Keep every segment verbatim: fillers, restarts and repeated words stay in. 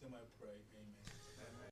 name I pray. Amen.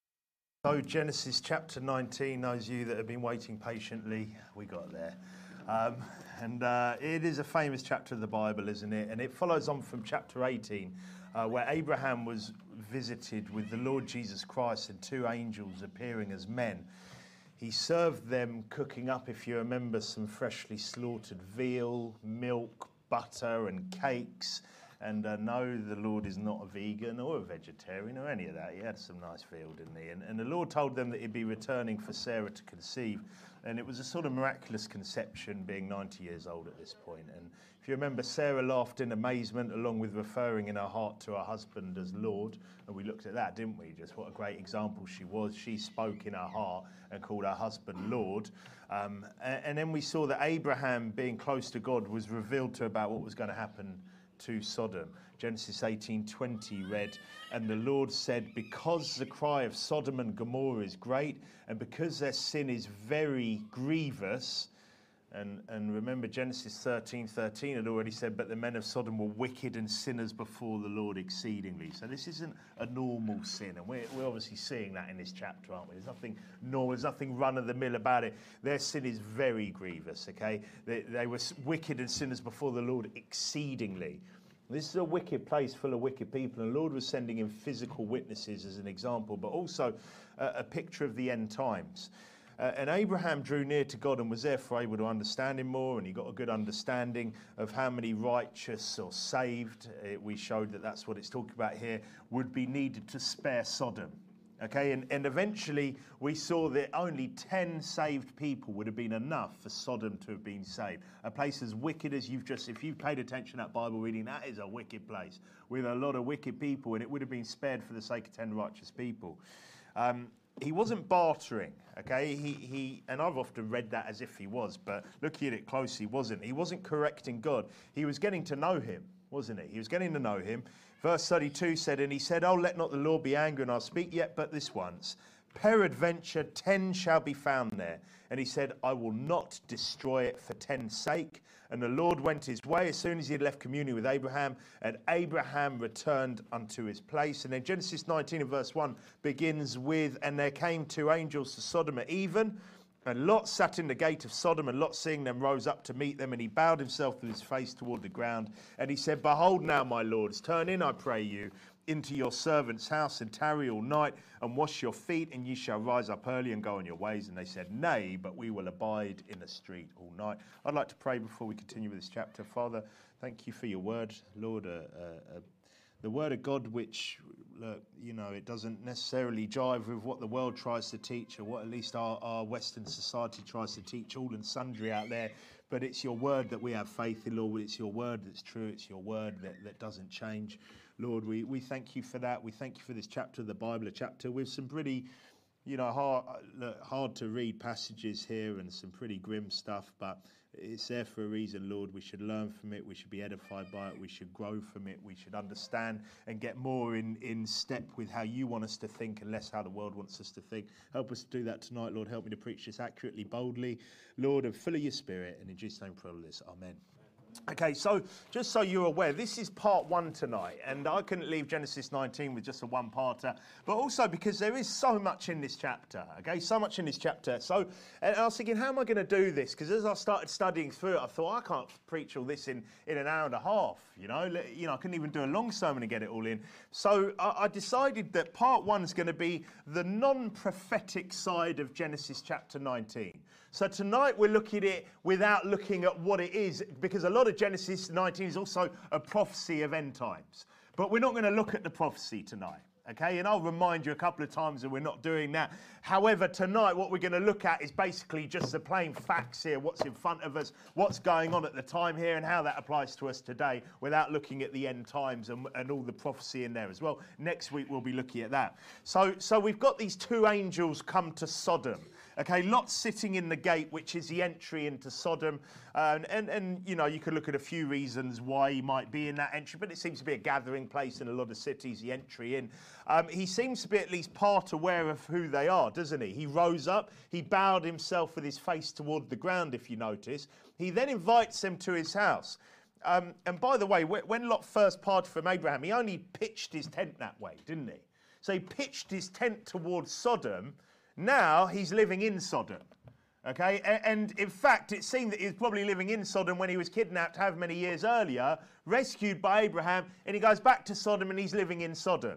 So Genesis chapter nineteen, those of you that have been waiting patiently, we got there. Um, and uh, it is a famous chapter of the Bible, isn't it? And it follows on from chapter eighteen, uh, where Abraham was visited with the Lord Jesus Christ and two angels appearing as men. He served them cooking up, if you remember, some freshly slaughtered veal, milk, butter and cakes. And uh, no, the Lord is not a vegan or a vegetarian or any of that. He had some nice veal, didn't he? And, and the Lord told them that he'd be returning for Sarah to conceive. And it was a sort of miraculous conception, being ninety years old at this point. And if you remember, Sarah laughed in amazement, along with referring in her heart to her husband as Lord. And we looked at that, didn't we? Just what a great example she was. She spoke in her heart and called her husband Lord. Um, and, and then we saw that Abraham, being close to God, was revealed to about what was going to happen to Sodom. Genesis eighteen twenty read, and the Lord said, because the cry of Sodom and Gomorrah is great, and because their sin is very grievous, and, and remember Genesis thirteen thirteen had already said, but the men of Sodom were wicked and sinners before the Lord exceedingly. So this isn't a normal sin, and we're, we're obviously seeing that in this chapter, aren't we? There's nothing normal, there's nothing run-of-the-mill about it. Their sin is very grievous, okay? They, they were wicked and sinners before the Lord exceedingly. This is a wicked place full of wicked people, and the Lord was sending in physical witnesses as an example, but also uh, a picture of the end times. Uh, and Abraham drew near to God and was therefore able to understand him more, and he got a good understanding of how many righteous or saved, uh, we showed that that's what it's talking about here, would be needed to spare Sodom. Okay, and, and eventually we saw that only ten saved people would have been enough for Sodom to have been saved. A place as wicked as you've just, if you've paid attention to that Bible reading, that is a wicked place with a lot of wicked people, and it would have been spared for the sake of ten righteous people. Um, he wasn't bartering, okay? He, he, and I've often read that as if he was, but looking at it closely, he wasn't. He wasn't correcting God. He was getting to know him, wasn't he? He was getting to know him. Verse thirty-two said, and he said, oh, let not the Lord be angry, and I'll speak yet but this once. Peradventure ten shall be found there. And he said, I will not destroy it for ten's sake. And the Lord went his way as soon as he had left communion with Abraham, and Abraham returned unto his place. And then Genesis nineteen and verse one begins with, and there came two angels to Sodom at even, and Lot sat in the gate of Sodom, and Lot seeing them rose up to meet them, and he bowed himself with his face toward the ground. And he said, behold now, my lords, turn in, I pray you, into your servant's house, and tarry all night, and wash your feet, and ye shall rise up early and go on your ways. And they said, nay, but we will abide in the street all night. I'd like to pray before we continue with this chapter. Father, thank you for your word, Lord, uh, uh, uh, the word of God, which, look, you know, it doesn't necessarily jive with what the world tries to teach, or what at least our, our Western society tries to teach, all and sundry out there. But it's your word that we have faith in, Lord. It's your word that's true. It's your word that, that doesn't change. Lord, we, we thank you for that. We thank you for this chapter of the Bible, a chapter with some pretty, you know, hard, look, hard to read passages here and some pretty grim stuff, but it's there for a reason, Lord. We should learn from it. We should be edified by it. We should grow from it. We should understand and get more in, in step with how you want us to think and less how the world wants us to think. Help us to do that tonight, Lord. Help me to preach this accurately, boldly, Lord, and full of your spirit. And in Jesus' name, pray all this. Amen. Okay, so just so you're aware, this is part one tonight, and I couldn't leave Genesis nineteen with just a one-parter, but also because there is so much in this chapter, okay, so much in this chapter. So, and I was thinking, how am I going to do this? Because as I started studying through it, I thought, I can't preach all this in, in an hour and a half, you know, you know, I couldn't even do a long sermon and get it all in. So I, I decided that part one is going to be the non-prophetic side of Genesis chapter nineteen. So tonight we're looking at it without looking at what it is, because a lot of Genesis nineteen is also a prophecy of end times. But we're not going to look at the prophecy tonight, okay? And I'll remind you a couple of times that we're not doing that. However, tonight what we're going to look at is basically just the plain facts here, what's in front of us, what's going on at the time here, and how that applies to us today, without looking at the end times and, and all the prophecy in there as well. Next week we'll be looking at that. So, so we've got these two angels come to Sodom. Okay, Lot's sitting in the gate, which is the entry into Sodom. Uh, and, and, you know, you could look at a few reasons why he might be in that entry, but it seems to be a gathering place in a lot of cities, the entry in. Um, he seems to be at least part aware of who they are, doesn't he? He rose up, he bowed himself with his face toward the ground, if you notice. He then invites them to his house. Um, and by the way, when Lot first parted from Abraham, he only pitched his tent that way, didn't he? So he pitched his tent towards Sodom. Now he's living in Sodom. Okay, and in fact, it seemed that he was probably living in Sodom when he was kidnapped however many years earlier, rescued by Abraham, and he goes back to Sodom and he's living in Sodom.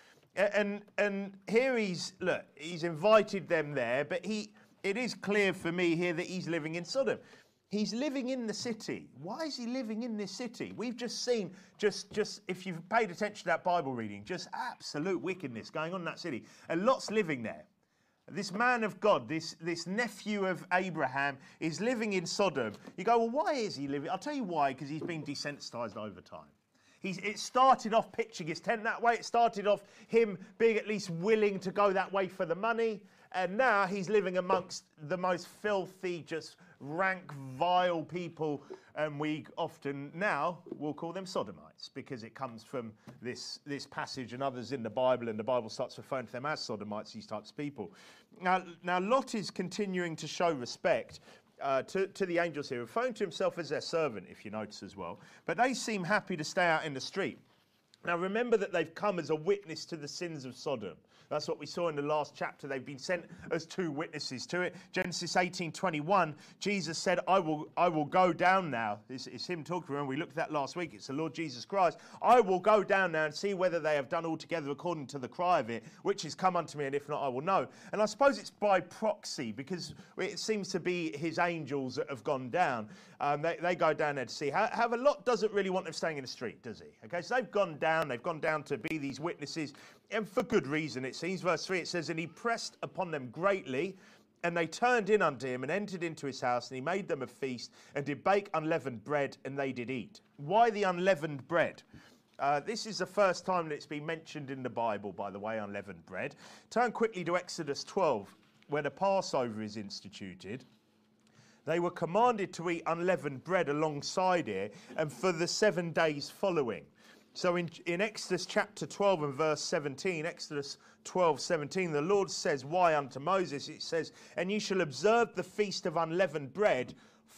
And and here he's, look, he's invited them there, but he it is clear for me here that he's living in Sodom. He's living in the city. Why is he living in this city? We've just seen, just, just if you've paid attention to that Bible reading, just absolute wickedness going on in that city. And Lot's living there. This man of God, this, this nephew of Abraham, is living in Sodom. You go, well, why is he living? I'll tell you why, because he's been desensitized over time. He's, it started off pitching his tent that way. It started off him being at least willing to go that way for the money. And now he's living amongst the most filthy, just rank, vile people. And we often now will call them Sodomites because it comes from this, this passage and others in the Bible. And the Bible starts referring to them as Sodomites, these types of people. Now, now Lot is continuing to show respect Uh, to, to the angels here, referring to himself as their servant, if you notice as well. But they seem happy to stay out in the street. Now remember that they've come as a witness to the sins of Sodom. That's what we saw in the last chapter. They've been sent as two witnesses to it. Genesis eighteen twenty-one, Jesus said, I will I will go down now. It's, it's him talking. Remember, we looked at that last week. It's the Lord Jesus Christ. I will go down now and see whether they have done altogether according to the cry of it, which is come unto me, and if not, I will know. And I suppose it's by proxy, because it seems to be his angels that have gone down. Um, they, they go down there to see. However, Lot doesn't really want them staying in the street, does he? Okay, so they've gone down. They've gone down to be these witnesses, and for good reason, it seems. Verse three, it says, and he pressed upon them greatly, and they turned in unto him and entered into his house, and he made them a feast, and did bake unleavened bread, and they did eat. Why the unleavened bread? Uh, this is the first time that it's been mentioned in the Bible, by the way, unleavened bread. Turn quickly to Exodus twelve, where the Passover is instituted. They were commanded to eat unleavened bread alongside it, and for the seven days following. So in, in Exodus chapter twelve and verse seventeen, Exodus twelve, seventeen, the Lord says, why unto Moses? It says, and ye shall observe the feast of unleavened bread,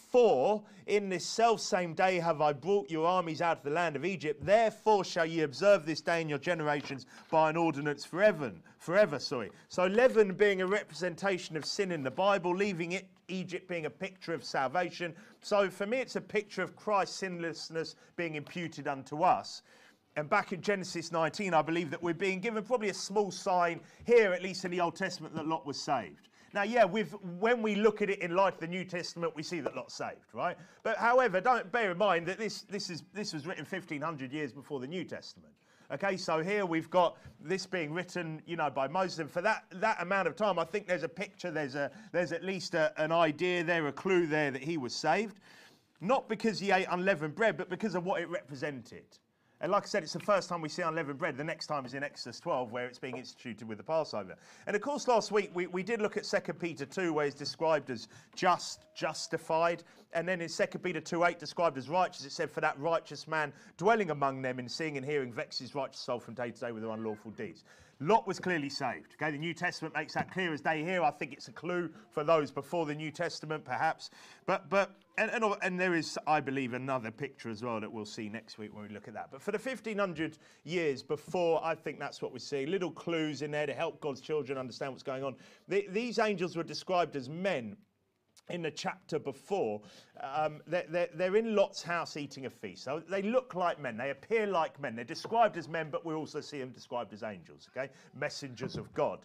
for in this selfsame day have I brought your armies out of the land of Egypt. Therefore shall ye observe this day in your generations by an ordinance forever. Forever, sorry. So leaven being a representation of sin in the Bible, leaving it Egypt being a picture of salvation. So for me, it's a picture of Christ's sinlessness being imputed unto us. And back in Genesis nineteen, I believe that we're being given probably a small sign here, at least in the Old Testament, that Lot was saved. Now, yeah, with, when we look at it in light of the New Testament, we see that Lot's saved, right? But however, don't bear in mind that this, this, is, this was written fifteen hundred years before the New Testament. Okay, so here we've got this being written, you know, by Moses. And for that, that amount of time, I think there's a picture, there's, a, there's at least a, an idea there, a clue there that he was saved. Not because he ate unleavened bread, but because of what it represented. And like I said, it's the first time we see unleavened bread. The next time is in Exodus twelve, where it's being instituted with the Passover. And of course, last week we, we did look at Second Peter two, where it's described as just, justified. And then in Second Peter two eight, described as righteous. It said, for that righteous man dwelling among them in seeing and hearing vexes his righteous soul from day to day with their unlawful deeds. Lot was clearly saved. Okay, the New Testament makes that clear as day here. I think it's a clue for those before the New Testament, perhaps. But but and and, and there is, I believe, another picture as well that we'll see next week when we look at that. But for the fifteen hundred years before, I think that's what we see. Little clues in there to help God's children understand what's going on. The, these angels were described as men. In the chapter before, um, they're, they're, they're in Lot's house eating a feast. So they look like men. They appear like men. They're described as men, but we also see them described as angels, okay? Messengers of God.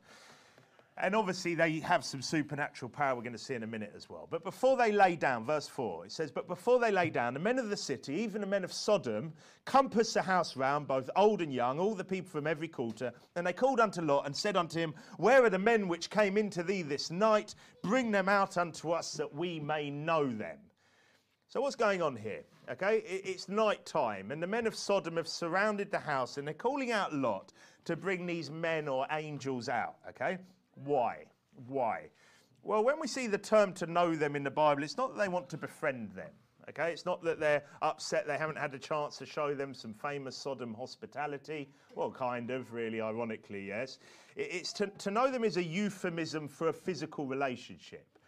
And obviously they have some supernatural power we're going to see in a minute as well. But before they lay down, verse four, it says, but before they lay down, the men of the city, even the men of Sodom, compassed the house round, both old and young, all the people from every quarter. And they called unto Lot and said unto him, where are the men which came into thee this night? Bring them out unto us that we may know them. So what's going on here? Okay, it's night time, and the men of Sodom have surrounded the house, and they're calling out Lot to bring these men or angels out, okay? Why? Why? Well, when we see the term to know them in the Bible, it's not that they want to befriend them. Okay, it's not that they're upset they haven't had a chance to show them some famous Sodom hospitality. Well, kind of, really, ironically, yes. It's to, to know them is a euphemism for a physical relationship.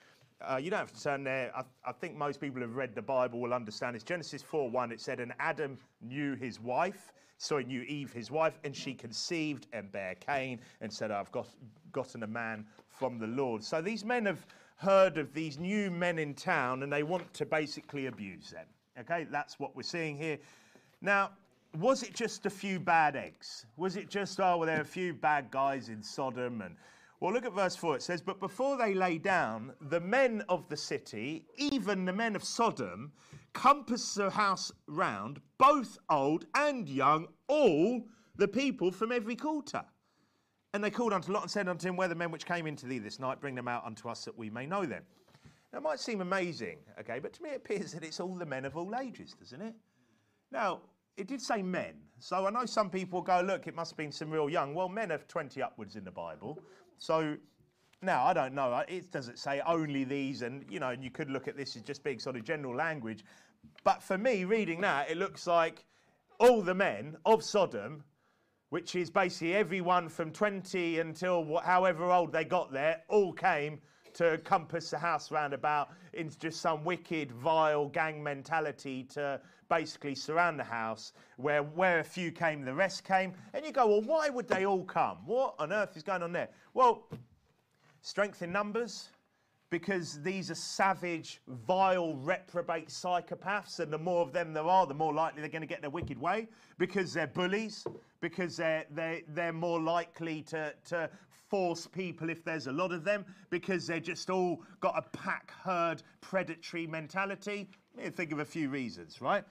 uh, you don't have to turn there. I, I think most people who have read the Bible will understand it's Genesis four one. It said, and Adam knew his wife, so he knew Eve, his wife, and she conceived and bare Cain and said, I've got, gotten a man from the Lord. So these men have heard of these new men in town and they want to basically abuse them. Okay, that's what we're seeing here. Now, was it just a few bad eggs? Was it just, oh, well, there are a few bad guys in Sodom? And well, look at verse four. It says, but before they lay down, the men of the city, even the men of Sodom, compassed the house round, both old and young, all the people from every quarter. And they called unto Lot and said unto him, where the men which came into thee this night, bring them out unto us that we may know them. Now, it might seem amazing, okay, but to me it appears that it's all the men of all ages, doesn't it? Now, it did say men, so I know some people go, look, it must have been some real young. Well, men are twenty upwards in the Bible, so now I don't know. It doesn't say only these, and you know, you could look at this as just being sort of general language. But for me, reading that, it looks like all the men of Sodom, which is basically everyone from twenty until however old they got there, all came to compass the house round about in just some wicked, vile gang mentality to basically surround the house, where, where a few came, the rest came. And you go, well, why would they all come? What on earth is going on there? Well, strength in numbers, because these are savage, vile, reprobate psychopaths, and the more of them there are, the more likely they're going to get their wicked way, because they're bullies, because they're, they're, they're more likely to, to force people if there's a lot of them, because they're just all got a pack herd predatory mentality. You think of a few reasons, right?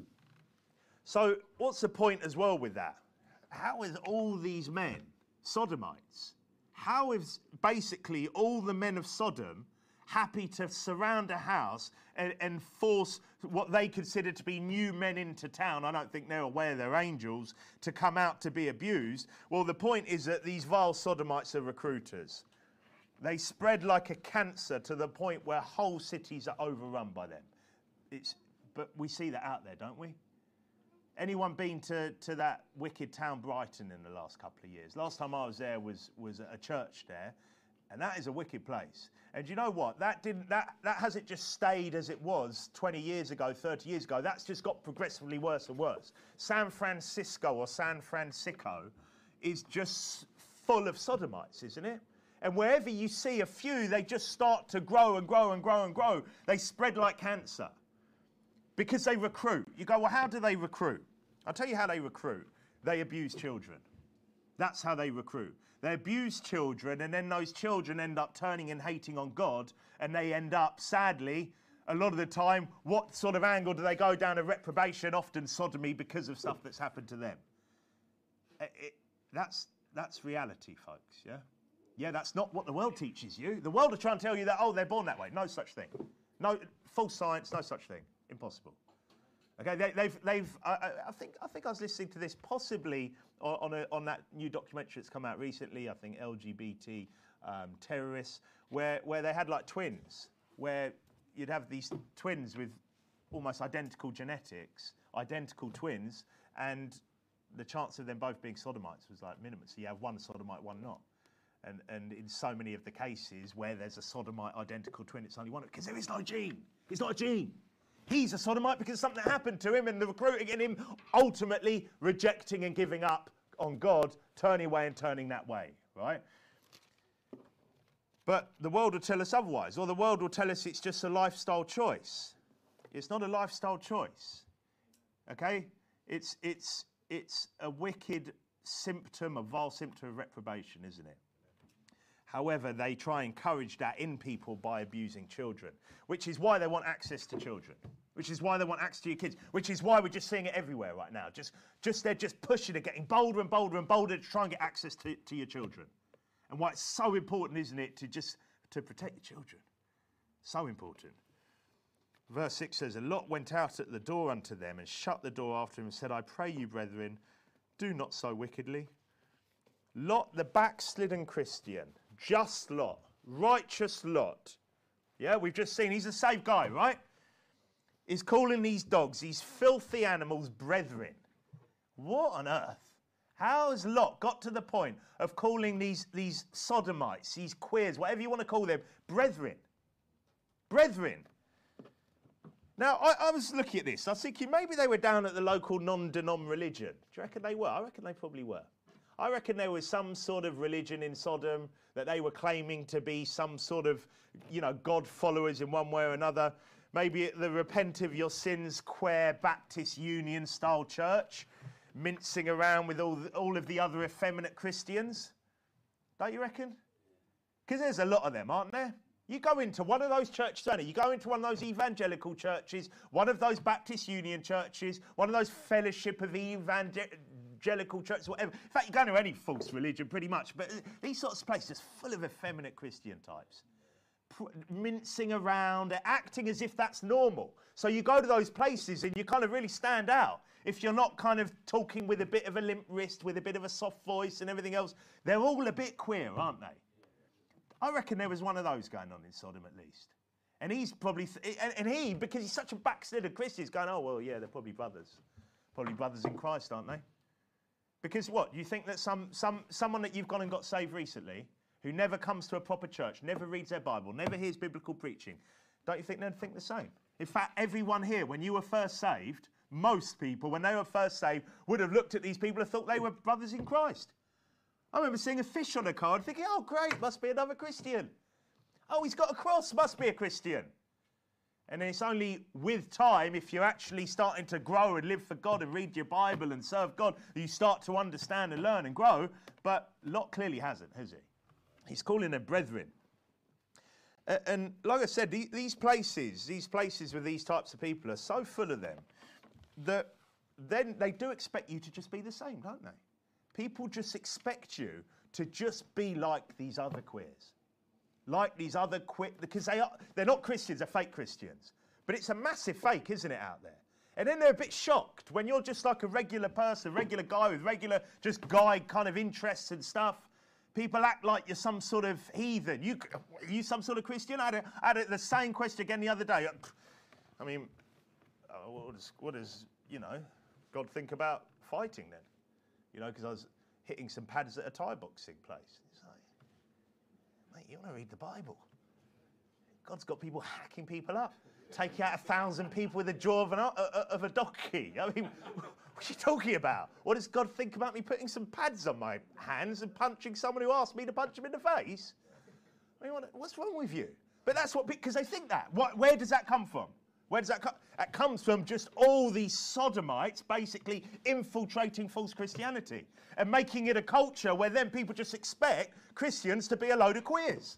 So what's the point as well with that? How is all these men Sodomites? How is basically all the men of Sodom happy to surround a house and, and force what they consider to be new men into town? I don't think they're aware they're angels, to come out to be abused. Well, the point is that these vile Sodomites are recruiters. They spread like a cancer to the point where whole cities are overrun by them. It's, but we see that out there, don't we? Anyone been to, to that wicked town Brighton in the last couple of years? Last time I was there was, was a church there, and that is a wicked place. And you know what? That didn't that that hasn't just stayed as it was twenty years ago, thirty years ago. That's just got progressively worse and worse. San Francisco or San Francisco is just full of Sodomites, isn't it? And wherever you see a few, they just start to grow and grow and grow and grow. They spread like cancer because they recruit. You go, well, how do they recruit? I'll tell you how they recruit. They abuse children. That's how they recruit. They abuse children, and then those children end up turning and hating on God, and they end up, sadly, a lot of the time, what sort of angle do they go down? A reprobation, often sodomy, because of stuff that's happened to them. It, it, that's, that's reality, folks, yeah? Yeah, that's not what the world teaches you. The world are trying to tell you that, oh, they're born that way. No such thing. No, false science, no such thing. Impossible. Okay, they, they've, they've. Uh, I think, I think I was listening to this possibly on on, a, on that new documentary that's come out recently. I think L G B T um, terrorists, where where they had like twins, where you'd have these twins with almost identical genetics, identical twins, and the chance of them both being sodomites was like minimum. So you have one sodomite, one not. And and in so many of the cases where there's a sodomite identical twin, it's only one, because there is no gene. It's not a gene. He's a sodomite because something happened to him, and the recruiting and him ultimately rejecting and giving up on God, turning away and turning that way, right? But the world will tell us otherwise, or the world will tell us it's just a lifestyle choice. It's not a lifestyle choice, okay? It's, it's, it's a wicked symptom, a vile symptom of reprobation, isn't it? However, they try and encourage that in people by abusing children, which is why they want access to children, which is why they want access to your kids, which is why we're just seeing it everywhere right now. Just, just they're just pushing it, getting bolder and bolder and bolder to try and get access to, to your children. And why it's so important, isn't it, to just to protect your children. So important. Verse six says, and Lot went out at the door unto them and shut the door after him and said, I pray you, brethren, do not so wickedly. Lot, the backslidden Christian, just Lot, righteous Lot. Yeah, we've just seen he's a saved guy, right? He's calling these dogs, these filthy animals, brethren. What on earth? How has Lot got to the point of calling these, these sodomites, these queers, whatever you want to call them, brethren? Brethren. Now, I, I was looking at this. I was thinking maybe they were down at the local non-denom religion. Do you reckon they were? I reckon they probably were. I reckon there was some sort of religion in Sodom that they were claiming to be some sort of, you know, God followers in one way or another. Maybe the Repent of Your Sins Queer Baptist Union style church, mincing around with all, the, all of the other effeminate Christians. Don't you reckon? Because there's a lot of them, aren't there? You go into one of those churches, you go into one of those evangelical churches, one of those Baptist Union churches, one of those Fellowship of Evangelical churches, whatever. In fact, you go into any false religion pretty much, but these sorts of places full of effeminate Christian types. Mincing around, acting as if that's normal. So you go to those places and you kind of really stand out. If you're not kind of talking with a bit of a limp wrist, with a bit of a soft voice and everything else, they're all a bit queer, aren't they? I reckon there was one of those going on in Sodom at least. And he's probably, th- and, and he, because he's such a backslidden Christian, he's going, oh, well, yeah, they're probably brothers. Probably brothers in Christ, aren't they? Because what, you think that some, some, someone that you've gone and got saved recently, who never comes to a proper church, never reads their Bible, never hears biblical preaching, don't you think they'd think the same? In fact, everyone here, when you were first saved, most people, when they were first saved, would have looked at these people and thought they were brothers in Christ. I remember seeing a fish on a card thinking, oh, great, must be another Christian. Oh, he's got a cross, must be a Christian. And it's only with time, if you're actually starting to grow and live for God and read your Bible and serve God, that you start to understand and learn and grow. But Lot clearly hasn't, has he? He's calling them brethren. Uh, and like I said, the, these places, these places with these types of people are so full of them that then they do expect you to just be the same, don't they? People just expect you to just be like these other queers. Like these other queer, because they are, they're not Christians, they're fake Christians. But it's a massive fake, isn't it, out there? And then they're a bit shocked when you're just like a regular person, regular guy with regular, just guy kind of interests and stuff. People act like you're some sort of heathen. You, are you some sort of Christian? I had, a, I had a, the same question again the other day. I mean, uh, what, does, what does, you know, God think about fighting then? You know, because I was hitting some pads at a Thai boxing place. It's like, mate, you want to read the Bible. God's got people hacking people up, taking out a thousand people with the jaw of, an, uh, of a donkey. I mean, what are you talking about? What does God think about me putting some pads on my hands and punching someone who asked me to punch him in the face? I mean, what, what's wrong with you? But that's what, because they think that. What, where does that come from? Where does that come? That comes from just all these sodomites basically infiltrating false Christianity and making it a culture where then people just expect Christians to be a load of queers.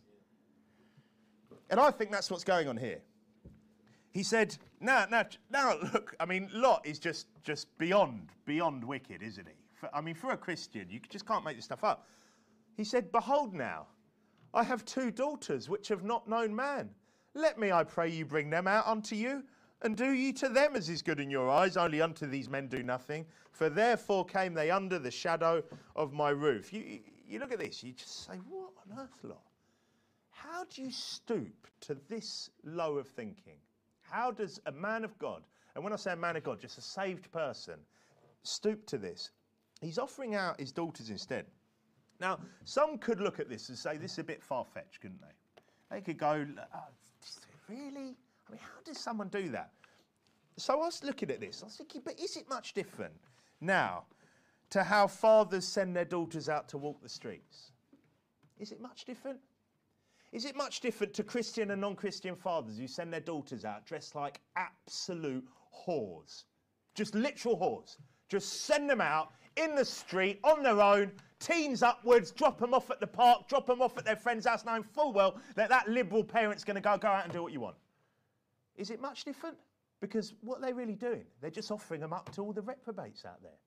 And I think that's what's going on here. He said, now, now, now, look, I mean, Lot is just, just beyond, beyond wicked, isn't he? For, I mean, for a Christian, you just can't make this stuff up. He said, behold now, I have two daughters which have not known man. Let me, I pray you, bring them out unto you, and do ye to them as is good in your eyes, only unto these men do nothing. For therefore came they under the shadow of my roof. You, you, you look at this, you just say, what on earth, Lot? How do you stoop to this low of thinking? How does a man of God, and when I say a man of God, just a saved person, stoop to this? He's offering out his daughters instead. Now, some could look at this and say this is a bit far-fetched, couldn't they? They could go, oh, really? I mean, how does someone do that? So I was looking at this. I was thinking, but is it much different now to how fathers send their daughters out to walk the streets? Is it much different? Is it much different to Christian and non-Christian fathers who send their daughters out dressed like absolute whores? Just literal whores. Just send them out in the street on their own, teens upwards, drop them off at the park, drop them off at their friend's house, knowing full well that that liberal parent's going to go, go out and do what you want. Is it much different? Because what are they really doing? They're just offering them up to all the reprobates out there.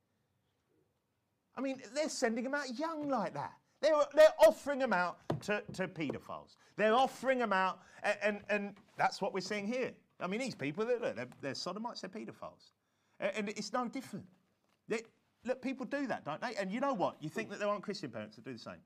I mean, they're sending them out young like that. They're, they're offering them out to, to paedophiles. They're offering them out, and, and, and that's what we're seeing here. I mean, these people, they're, they're, they're sodomites, they're paedophiles. And, and it's no different. They, look, people do that, don't they? And you know what? You think that there aren't Christian parents that do the same?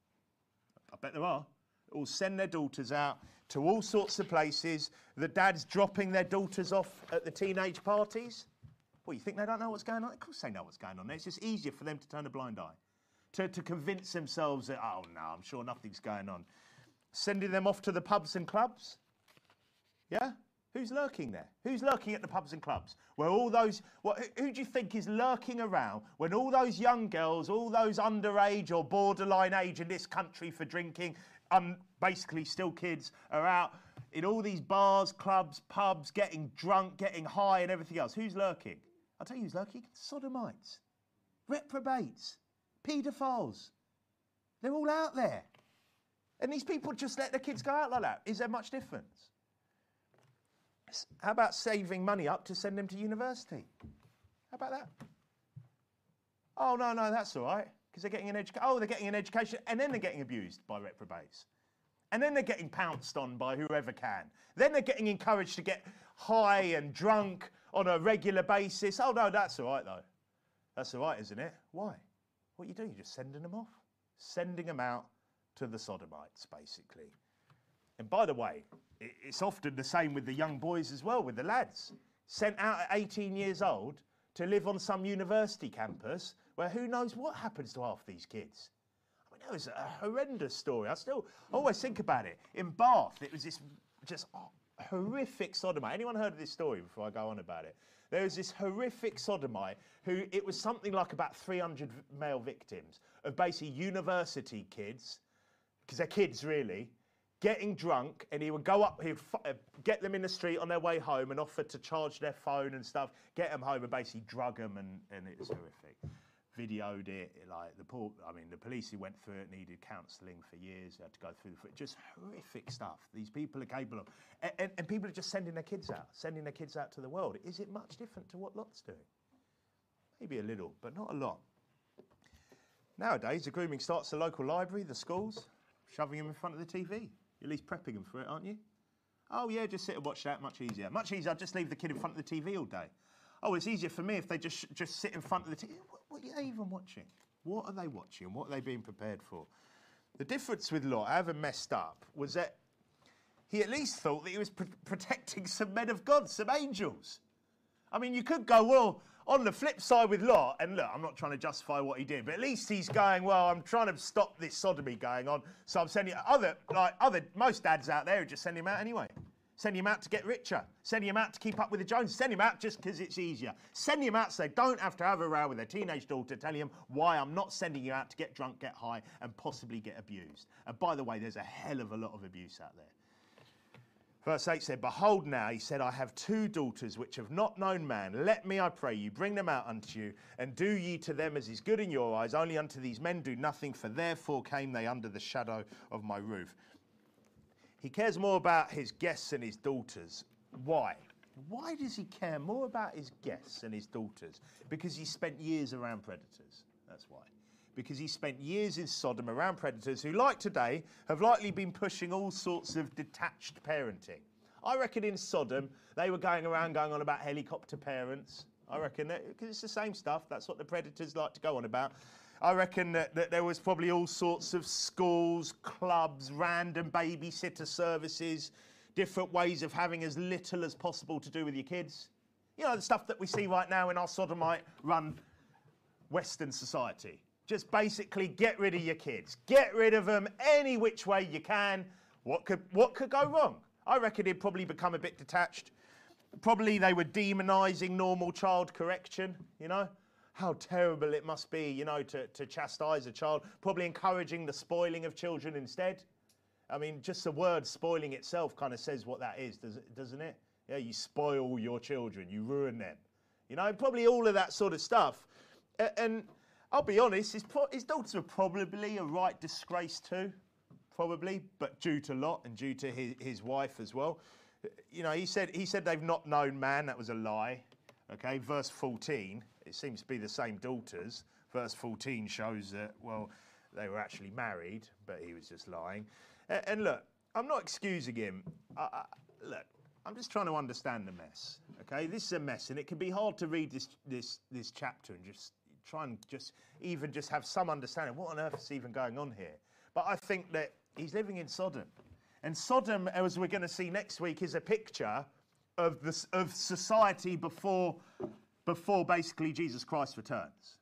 I bet there are. All send their daughters out to all sorts of places. The dads dropping their daughters off at the teenage parties. Well, you think they don't know what's going on? Of course they know what's going on. It's just easier for them to turn a blind eye. To, to convince themselves that, oh, no, I'm sure nothing's going on. Sending them off to the pubs and clubs. Yeah? Who's lurking there? Who's lurking at the pubs and clubs? Where all those, what, who do you think is lurking around when all those young girls, all those underage or borderline age in this country for drinking, um, basically still kids, are out in all these bars, clubs, pubs, getting drunk, getting high and everything else? Who's lurking? I'll tell you who's lurking. Sodomites, reprobates, paedophiles. They're all out there. And these people just let their kids go out like that. Is there much difference? How about saving money up to send them to university? How about that? Oh, no, no, that's all right, because they're getting an education. Oh, they're getting an education, and then they're getting abused by reprobates. And then they're getting pounced on by whoever can. Then they're getting encouraged to get high and drunk on a regular basis. Oh, no, that's all right, though. That's all right, isn't it? Why? What you do, you're just sending them off. Sending them out to the sodomites, basically. And by the way, it's often the same with the young boys as well, with the lads. Sent out at eighteen years old to live on some university campus where who knows what happens to half these kids. I mean, that was a horrendous story. I still always think about it. In Bath, it was this just horrific sodomite. Anyone heard of this story before I go on about it? There was this horrific sodomite who, it was something like about three hundred male victims of basically university kids, because they're kids really, getting drunk, and he would go up, he'd f- get them in the street on their way home and offer to charge their phone and stuff, get them home and basically drug them, and, and it was horrific. Videoed it, like the poor, I mean, the police who went through it needed counselling for years, they had to go through the, just horrific stuff. These people are capable of, and, and, and people are just sending their kids out, sending their kids out to the world. Is it much different to what Lot's doing? Maybe a little, but not a lot. Nowadays, the grooming starts at the local library, the schools, shoving them in front of the T V. You're at least prepping them for it, aren't you? Oh, yeah, just sit and watch that, much easier. Much easier, I'll just leave the kid in front of the T V all day. Oh, it's easier for me if they just just sit in front of the T V. What, what are they even watching? What are they watching? What are they being prepared for? The difference with Lot, however messed up, was that he at least thought that he was pr- protecting some men of God, some angels. I mean, you could go, well, on the flip side with Lot, and look, I'm not trying to justify what he did, but at least he's going, well, I'm trying to stop this sodomy going on, so I'm sending other, like other, most dads out there are just sending him out anyway. Sending him out to get richer. Sending him out to keep up with the Joneses. Sending him out just because it's easier. Sending him out so they don't have to have a row with their teenage daughter telling him why I'm not sending you out to get drunk, get high, and possibly get abused. And by the way, there's a hell of a lot of abuse out there. Verse eight said, Behold now, he said, I have two daughters which have not known man. Let me, I pray you, bring them out unto you, and do ye to them as is good in your eyes. Only unto these men do nothing, for therefore came they under the shadow of my roof. He cares more about his guests and his daughters. Why? Why does he care more about his guests and his daughters? Because he spent years around predators. That's why. Because he spent years in Sodom around predators who, like today, have likely been pushing all sorts of detached parenting. I reckon in Sodom, they were going around going on about helicopter parents. I reckon that, because it's the same stuff. That's what the predators like to go on about. I reckon that, that there was probably all sorts of schools, clubs, random babysitter services, different ways of having as little as possible to do with your kids. You know, the stuff that we see right now in our sodomite-run Western society. Just basically get rid of your kids. Get rid of them any which way you can. What could, what could go wrong? I reckon he'd probably become a bit detached. Probably they were demonising normal child correction, you know. How terrible it must be, you know, to, to chastise a child. Probably encouraging the spoiling of children instead. I mean, just the word spoiling itself kind of says what that is, doesn't it? Yeah, you spoil your children, you ruin them. You know, probably all of that sort of stuff. And I'll be honest, his, pro- his daughters were probably a right disgrace too. Probably, but due to Lot and due to his, his wife as well. You know, he said he said they've not known man. That was a lie. Okay, verse fourteen, it seems to be the same daughters. Verse fourteen shows that, well, they were actually married, but he was just lying. And, and look, I'm not excusing him. I, I, look, I'm just trying to understand the mess. Okay, this is a mess, and it can be hard to read this this this chapter and just try and just even just have some understanding. What on earth is even going on here? But I think that he's living in Sodom. And Sodom, as we're going to see next week, is a picture of the, of society before, before basically Jesus Christ returns.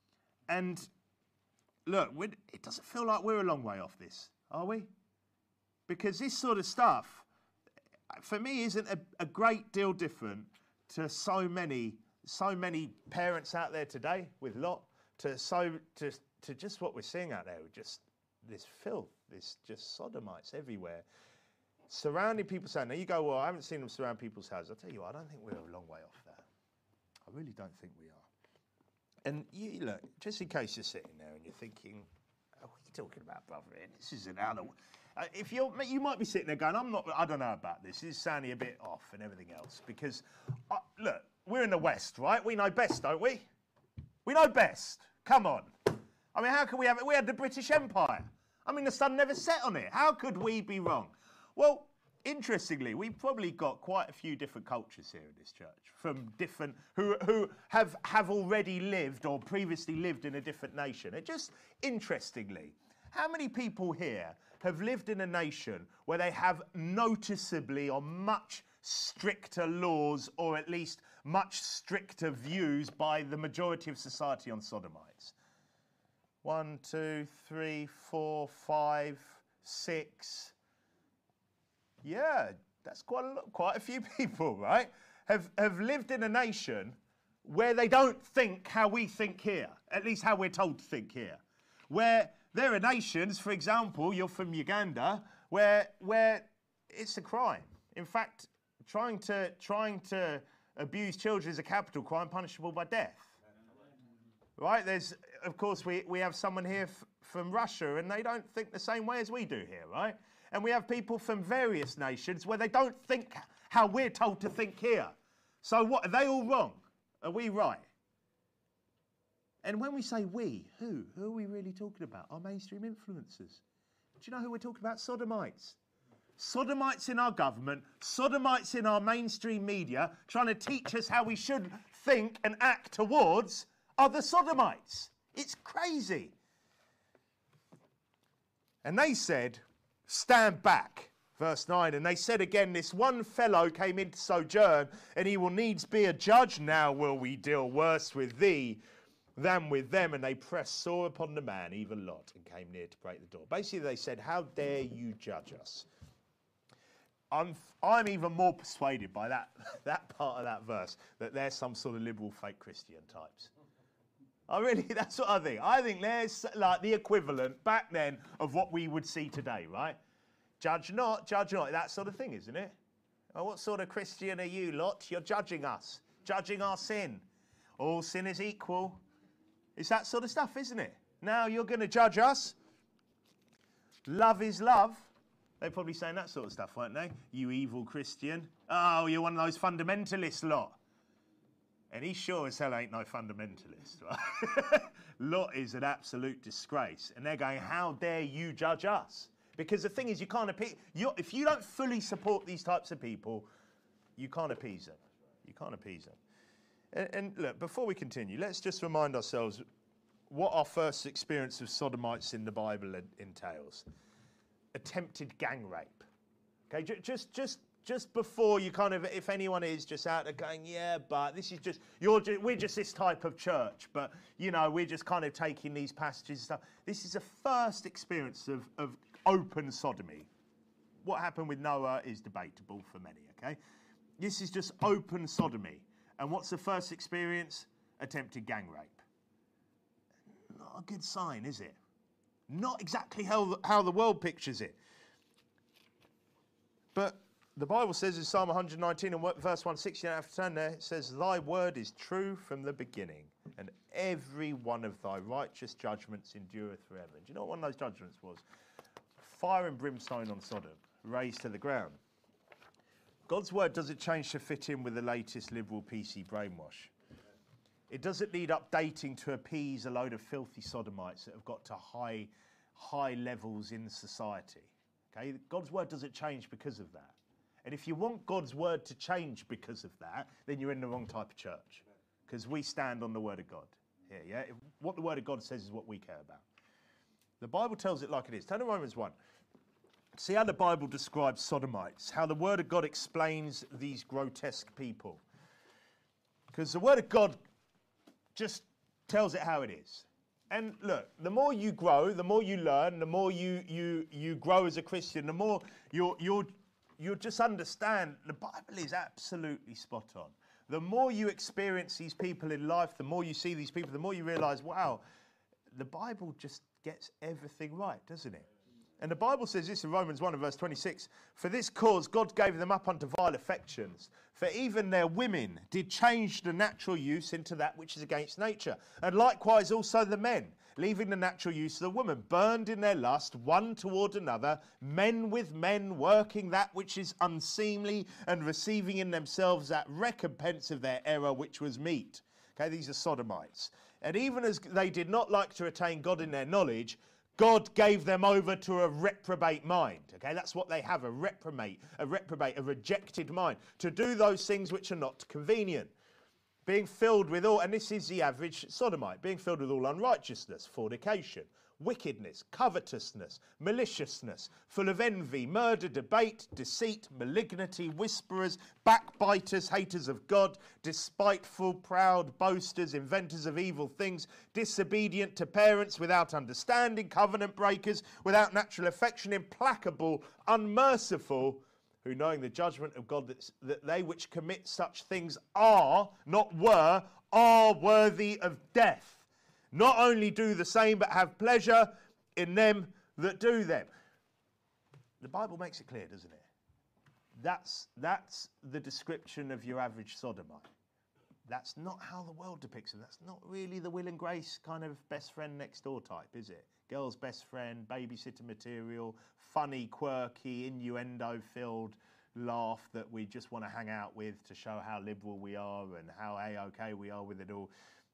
And look, it doesn't feel like we're a long way off this, are we? Because this sort of stuff, for me, isn't a, a great deal different to so many, so many parents out there today with Lot, to so to to just what we're seeing out there, with just this filth, this just sodomites everywhere, surrounding people's houses. Now you go, well, I haven't seen them surround people's houses. I'll tell you what, I don't think we're a long way off that. I really don't think we are. And you look, just in case you're sitting there and you're thinking, oh, what are you talking about, brother? This isn't how the... Uh, if you're, you might be sitting there going, I'm not, I don't know about this. This is sounding a bit off and everything else. Because, uh, look, we're in the West, right? We know best, don't we? We know best. Come on. I mean, how can we have it? We had the British Empire. I mean, the sun never set on it. How could we be wrong? Well, interestingly, we've probably got quite a few different cultures here in this church, from different, who, who have, have already lived or previously lived in a different nation. And just interestingly, how many people here have lived in a nation where they have noticeably or much stricter laws, or at least much stricter views by the majority of society on sodomites? One, two, three, four, five, six. Yeah, that's quite a lot, quite a few people, right? Have have lived in a nation where they don't think how we think here, at least how we're told to think here. Where there are nations, for example, you're from Uganda, where where it's a crime. In fact, trying to trying to abuse children is a capital crime punishable by death. Right? There's, of course, we, we have someone here f- from Russia, and they don't think the same way as we do here, right? And we have people from various nations where they don't think how we're told to think here. So what, are they all wrong? Are we right? And when we say we, who? Who are we really talking about? Our mainstream influencers. Do you know who we're talking about? Sodomites. Sodomites in our government, sodomites in our mainstream media, trying to teach us how we should think and act towards other sodomites. It's crazy. And they said, stand back. Verse nine, and they said again, this one fellow came in to sojourn, and he will needs be a judge. Now will we deal worse with thee than with them? And they pressed sore upon the man, even Lot, and came near to break the door. Basically, they said, how dare you judge us? I'm, I'm even more persuaded by that, that part of that verse, that they're some sort of liberal fake Christian types. I really, that's what I think. I think there's like the equivalent back then of what we would see today, right? Judge not, judge not, that sort of thing, isn't it? Oh, what sort of Christian are you, Lot? You're judging us, judging our sin. All sin is equal. It's that sort of stuff, isn't it? Now you're going to judge us. Love is love. They're probably saying that sort of stuff, weren't they? You evil Christian. Oh, you're one of those fundamentalists, Lot. And he sure as hell ain't no fundamentalist, right? Lot is an absolute disgrace. And they're going, how dare you judge us? Because the thing is, you can't appease... You're, if you don't fully support these types of people, you can't appease them. You can't appease them. And, and look, before we continue, let's just remind ourselves what our first experience of sodomites in the Bible entails. Attempted gang rape. Okay, just... just Just before you kind of, if anyone is just out there going, yeah, but this is just, you're just, we're just this type of church, but, you know, we're just kind of taking these passages and stuff. This is a first experience of, of open sodomy. What happened with Noah is debatable for many, okay? This is just open sodomy. And what's the first experience? Attempted gang rape. Not a good sign, is it? Not exactly how, how the world pictures it. But the Bible says in Psalm one nineteen and verse one sixty, you don't have to turn there, it says, thy word is true from the beginning, and every one of thy righteous judgments endureth forever. And do you know what one of those judgments was? Fire and brimstone on Sodom, razed to the ground. God's word doesn't change to fit in with the latest liberal P C brainwash. It doesn't need updating to appease a load of filthy sodomites that have got to high, high levels in society. Okay? God's word doesn't change because of that. And if you want God's word to change because of that, then you're in the wrong type of church. Because we stand on the word of God here, yeah? If what the word of God says is what we care about. The Bible tells it like it is. Turn to Romans one. See how the Bible describes sodomites, how the word of God explains these grotesque people. Because the word of God just tells it how it is. And look, the more you grow, the more you learn, the more you you you grow as a Christian, the more you're you're you'll just understand the Bible is absolutely spot on. The more you experience these people in life, the more you see these people, the more you realise, wow, the Bible just gets everything right, doesn't it? And the Bible says this in Romans one and verse twenty-six, for this cause God gave them up unto vile affections, for even their women did change the natural use into that which is against nature. And likewise also the men, leaving the natural use of the woman, burned in their lust one toward another, men with men, working that which is unseemly, and receiving in themselves that recompense of their error which was meet. Okay, these are sodomites. And even as they did not like to retain God in their knowledge, God gave them over to a reprobate mind. Okay, that's what they have, a reprobate, a reprobate, a rejected mind, to do those things which are not convenient. Being filled with all, and this is the average sodomite, being filled with all unrighteousness, fornication, wickedness, covetousness, maliciousness, full of envy, murder, debate, deceit, malignity, whisperers, backbiters, haters of God, despiteful, proud, boasters, inventors of evil things, disobedient to parents, without understanding, covenant breakers, without natural affection, implacable, unmerciful, who knowing the judgment of God that, that they which commit such things are, not were, are worthy of death. Not only do the same, but have pleasure in them that do them. The Bible makes it clear, doesn't it? That's, that's the description of your average sodomite. That's not how the world depicts them. That's not really the Will and Grace kind of best friend next door type, is it? Girl's best friend, babysitter material, funny, quirky, innuendo-filled laugh that we just want to hang out with to show how liberal we are and how A-OK we are with it all.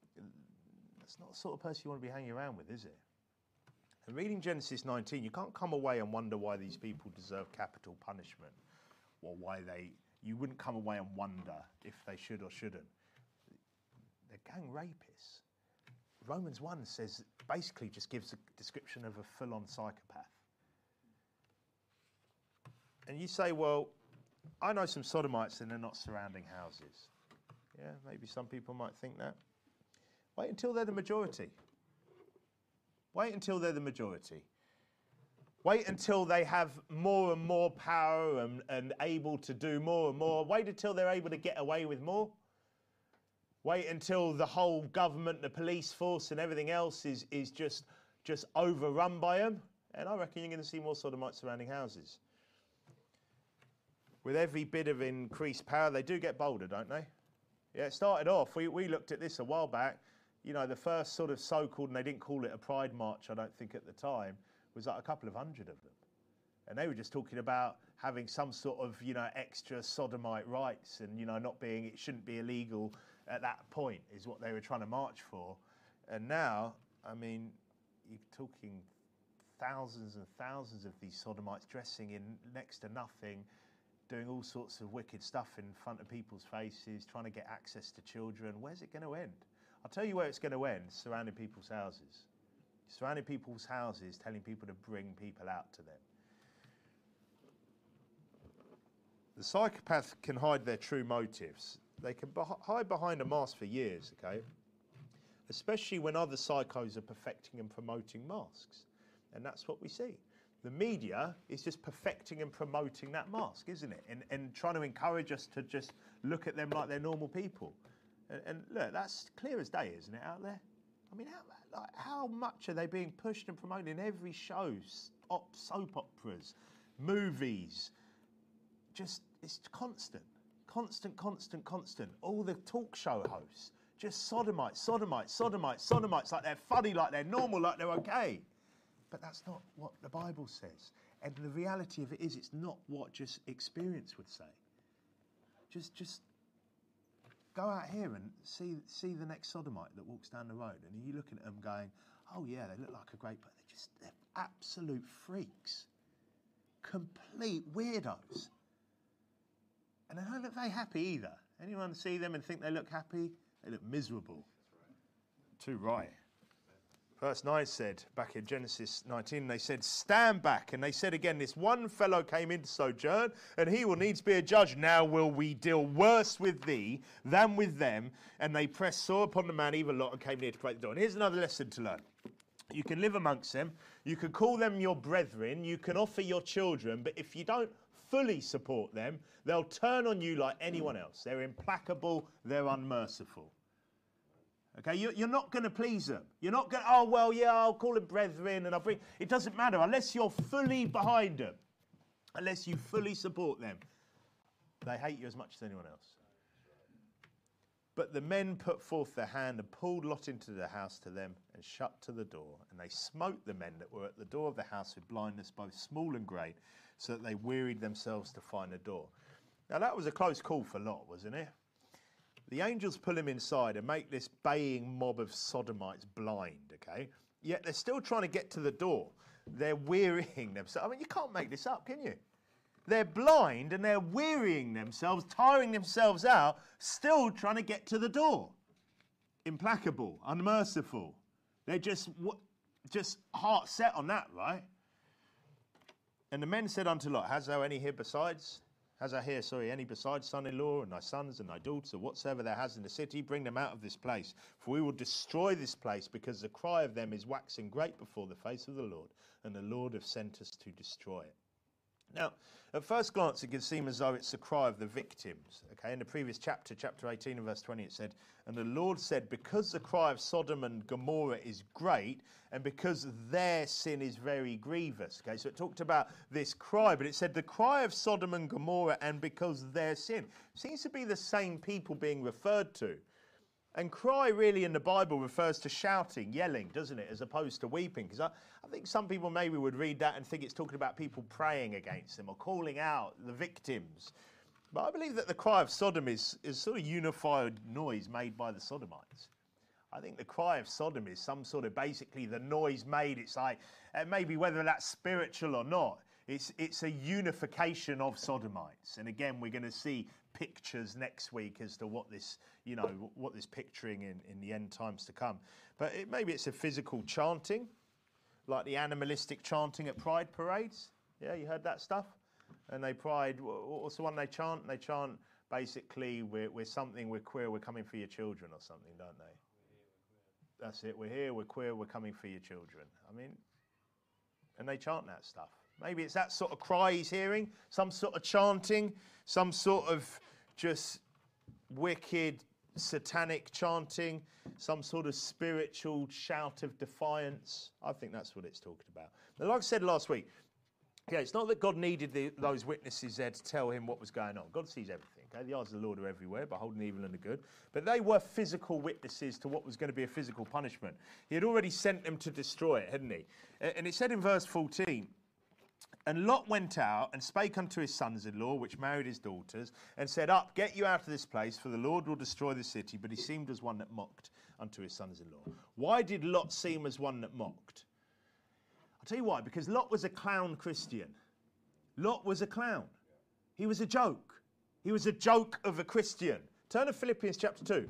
That's not the sort of person you want to be hanging around with, is it? And reading Genesis nineteen, you can't come away and wonder why these people deserve capital punishment, or why they, you wouldn't come away and wonder if they should or shouldn't. They're gang rapists. Romans one says, basically just gives a description of a full-on psychopath. And you say, well, I know some sodomites and they're not surrounding houses. Yeah, maybe some people might think that. Wait until they're the majority. Wait until they're the majority. Wait until they have more and more power and, and able to do more and more. Wait until they're able to get away with more. Wait until the whole government, the police force and everything else is, is just, just overrun by them. And I reckon you're going to see more sodomites surrounding houses. With every bit of increased power, they do get bolder, don't they? Yeah, it started off, we, we looked at this a while back, you know, the first sort of so-called, and they didn't call it a pride march, I don't think at the time, was like a couple of hundred of them. And they were just talking about having some sort of, you know, extra sodomite rights and, you know, not being, it shouldn't be illegal at that point is what they were trying to march for. And now, I mean, you're talking thousands and thousands of these sodomites dressing in next to nothing, doing all sorts of wicked stuff in front of people's faces, trying to get access to children. Where's it going to end? I'll tell you where it's going to end, surrounding people's houses. Surrounding people's houses, telling people to bring people out to them. The psychopath can hide their true motives. They can beh- hide behind a mask for years, okay? Especially when other psychos are perfecting and promoting masks. And that's what we see. The media is just perfecting and promoting that mask, isn't it? And, and trying to encourage us to just look at them like they're normal people. And, and look, that's clear as day, isn't it, out there? I mean, how, like, how much are they being pushed and promoted in every show? Op, soap operas, movies. Just, it's constant. Constant, constant, constant. All the talk show hosts. Just sodomites, sodomites, sodomites, sodomites. Like they're funny, like they're normal, like they're okay. But that's not what the Bible says. And the reality of it is, it's not what just experience would say. Just just go out here and see see the next sodomite that walks down the road, and you're looking at them going, oh yeah, they look like a great, but they're just, they're absolute freaks. Complete weirdos. And they don't look very happy either. Anyone see them and think they look happy? They look miserable. Too right. Verse nine said, back in Genesis nineteen, they said, stand back. And they said again, this one fellow came in to sojourn, and he will needs be a judge. Now will we deal worse with thee than with them? And they pressed sore upon the man, even Lot, and came near to break the door. And here's another lesson to learn. You can live amongst them. You can call them your brethren. You can offer your children. But if you don't fully support them, they'll turn on you like anyone else. They're implacable, they're unmerciful. Okay, you're not going to please them. You're not going to, oh, well, yeah, I'll call them brethren and I'll bring, it doesn't matter unless you're fully behind them, unless you fully support them. They hate you as much as anyone else. But the men put forth their hand and pulled Lot into the house to them and shut to the door. And they smote the men that were at the door of the house with blindness, both small and great, so that they wearied themselves to find a door. Now that was a close call for Lot, wasn't it? The angels pull him inside and make this baying mob of sodomites blind, okay? Yet they're still trying to get to the door. They're wearying themselves. I mean, you can't make this up, can you? They're blind and they're wearying themselves, tiring themselves out, still trying to get to the door. Implacable, unmerciful. They're just, just heart set on that, right? And the men said unto Lot, hast thou any here besides? Has I here, sorry, any besides son-in-law and thy sons and thy daughters, or whatsoever thou hast in the city, bring them out of this place. For we will destroy this place, because the cry of them is waxing great before the face of the Lord, and the Lord hath sent us to destroy it. Now, at first glance, it can seem as though it's the cry of the victims. Okay, in the previous chapter, chapter eighteen and verse twenty, it said, and the Lord said, because the cry of Sodom and Gomorrah is great, and because their sin is very grievous. Okay, so it talked about this cry, but it said the cry of Sodom and Gomorrah, and because their sin. Seems to be the same people being referred to. And cry really in the Bible refers to shouting, yelling, doesn't it, as opposed to weeping? Because I, I think some people maybe would read that and think it's talking about people praying against them or calling out the victims. But I believe that the cry of Sodom is, is sort of unified noise made by the Sodomites. I think the cry of Sodom is some sort of basically the noise made. It's like, uh, maybe whether that's spiritual or not, it's, it's a unification of Sodomites. And again, we're going to see pictures next week as to what this, you know, what this picturing in, in the end times to come. But it, maybe it's a physical chanting, like the animalistic chanting at pride parades. Yeah, you heard that stuff? And they pride, what's the one they chant? They chant basically, we're, we're something, we're queer, we're coming for your children or something, don't they? That's it, we're here, we're queer, we're coming for your children. I mean, and they chant that stuff. Maybe it's that sort of cry he's hearing, some sort of chanting, some sort of just wicked, satanic chanting, some sort of spiritual shout of defiance. I think that's what it's talking about. Now, like I said last week, okay, it's not that God needed the, those witnesses there to tell him what was going on. God sees everything. Okay? The eyes of the Lord are everywhere, beholding the evil and the good. But they were physical witnesses to what was going to be a physical punishment. He had already sent them to destroy it, hadn't he? And it said in verse fourteen, and Lot went out and spake unto his sons-in-law, which married his daughters, and said, up, get you out of this place, for the Lord will destroy the city. But he seemed as one that mocked unto his sons-in-law. Why did Lot seem as one that mocked? I'll tell you why, because Lot was a clown Christian. Lot was a clown. He was a joke. He was a joke of a Christian. Turn to Philippians chapter two.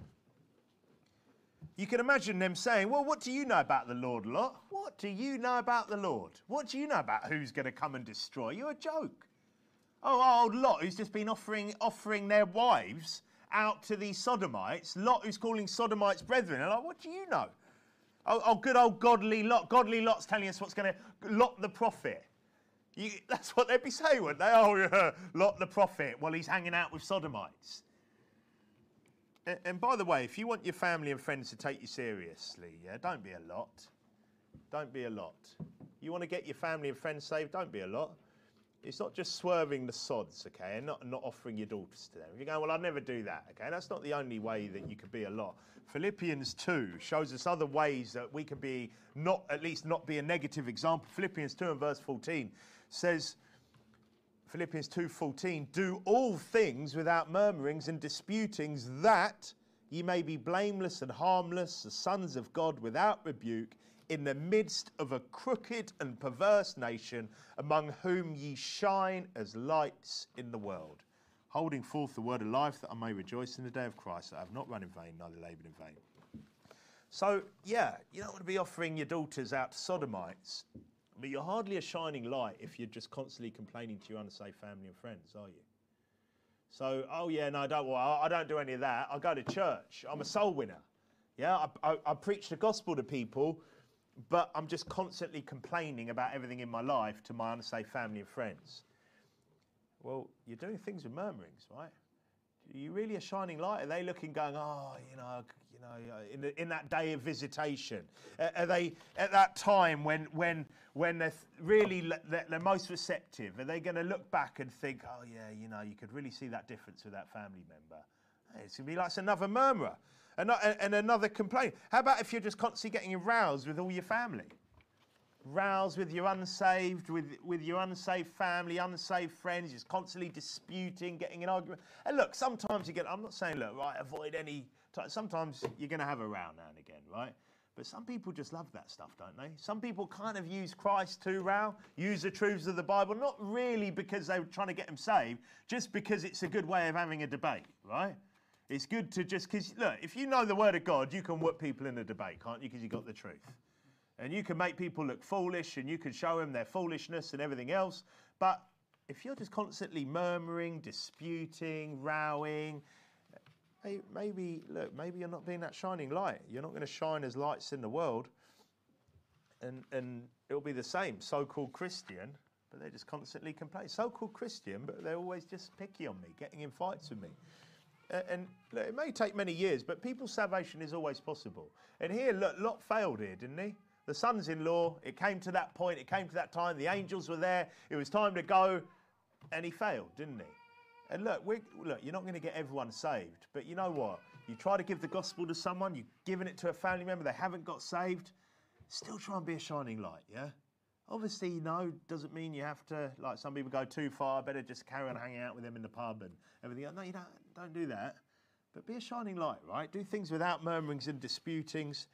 You can imagine them saying, well, what do you know about the Lord, Lot? What do you know about the Lord? What do you know about who's going to come and destroy? You're a joke. Oh, old Lot, who's just been offering offering their wives out to these Sodomites. Lot, who's calling Sodomites brethren. And like, what do you know? Oh, oh, good old godly Lot. Godly Lot's telling us what's going to Lot the prophet. You, that's what they'd be saying, wouldn't they? Oh, yeah, Lot the prophet. Well, he's hanging out with Sodomites. And, and by the way, if you want your family and friends to take you seriously, yeah, don't be a Lot. Don't be a Lot. You want to get your family and friends saved? Don't be a Lot. It's not just swerving the sods, okay, and not, not offering your daughters to them. If you're going, well, I'll never do that, okay? That's not the only way that you could be a Lot. Philippians two shows us other ways that we can be, not at least not be a negative example. Philippians two and verse fourteen says, Philippians two fourteen, do all things without murmurings and disputings, that ye may be blameless and harmless, the sons of God without rebuke, in the midst of a crooked and perverse nation, among whom ye shine as lights in the world, holding forth the word of life, that I may rejoice in the day of Christ, that I have not run in vain, neither laboured in vain. So, yeah, you don't want to be offering your daughters out to Sodomites, but you're hardly a shining light if you're just constantly complaining to your unsafe family and friends, are you? So, oh yeah, no, don't worry, I don't do any of that. I go to church. I'm a soul winner. Yeah, I, I, I preach the gospel to people, but I'm just constantly complaining about everything in my life to my unsafe family and friends. well, you're doing things with murmurings, right? Are you really a shining light? Are they looking, going, oh, you know, you know, in, the, in that day of visitation? Uh, are they at that time when when when they're really they're, they're most receptive? Are they going to look back and think, oh yeah, you know, you could really see that difference with that family member? It's going to be like another murmurer and, and another complaint. How about if you're just constantly getting aroused with all your family? Roused with your unsaved, with, with your unsaved family, unsaved friends, just constantly disputing, getting an argument. And look, sometimes you get, I'm not saying, look, right, avoid any, sometimes you're going to have a row now and again, right? But some people just love that stuff, don't they? Some people kind of use Christ to row, use the truths of the Bible, not really because they were trying to get them saved, just because it's a good way of having a debate, right? It's good to just, because, look, if you know the Word of God, you can whoop people in a debate, can't you? Because you've got the truth. And you can make people look foolish, and you can show them their foolishness and everything else. But if you're just constantly murmuring, disputing, rowing, maybe, look, maybe you're not being that shining light. You're not going to shine as lights in the world. And, and it'll be the same, so-called Christian, but they just constantly complain. So-called Christian, but they're always just picky on me, getting in fights with me. And look, it may take many years, but people's salvation is always possible. And here, look, Lot failed here, didn't he? The sons-in-law, it came to that point, it came to that time, the angels were there, it was time to go, and he failed, didn't he? And look, we're, look, you're not going to get everyone saved, but you know what? You try to give the gospel to someone, you've given it to a family member, they haven't got saved, still try and be a shining light, yeah? Obviously, you know, doesn't mean you have to, like some people go too far, better just carry on hanging out with them in the pub and everything. No, you don't, don't do that. But be a shining light, right? Do things without murmurings and disputings.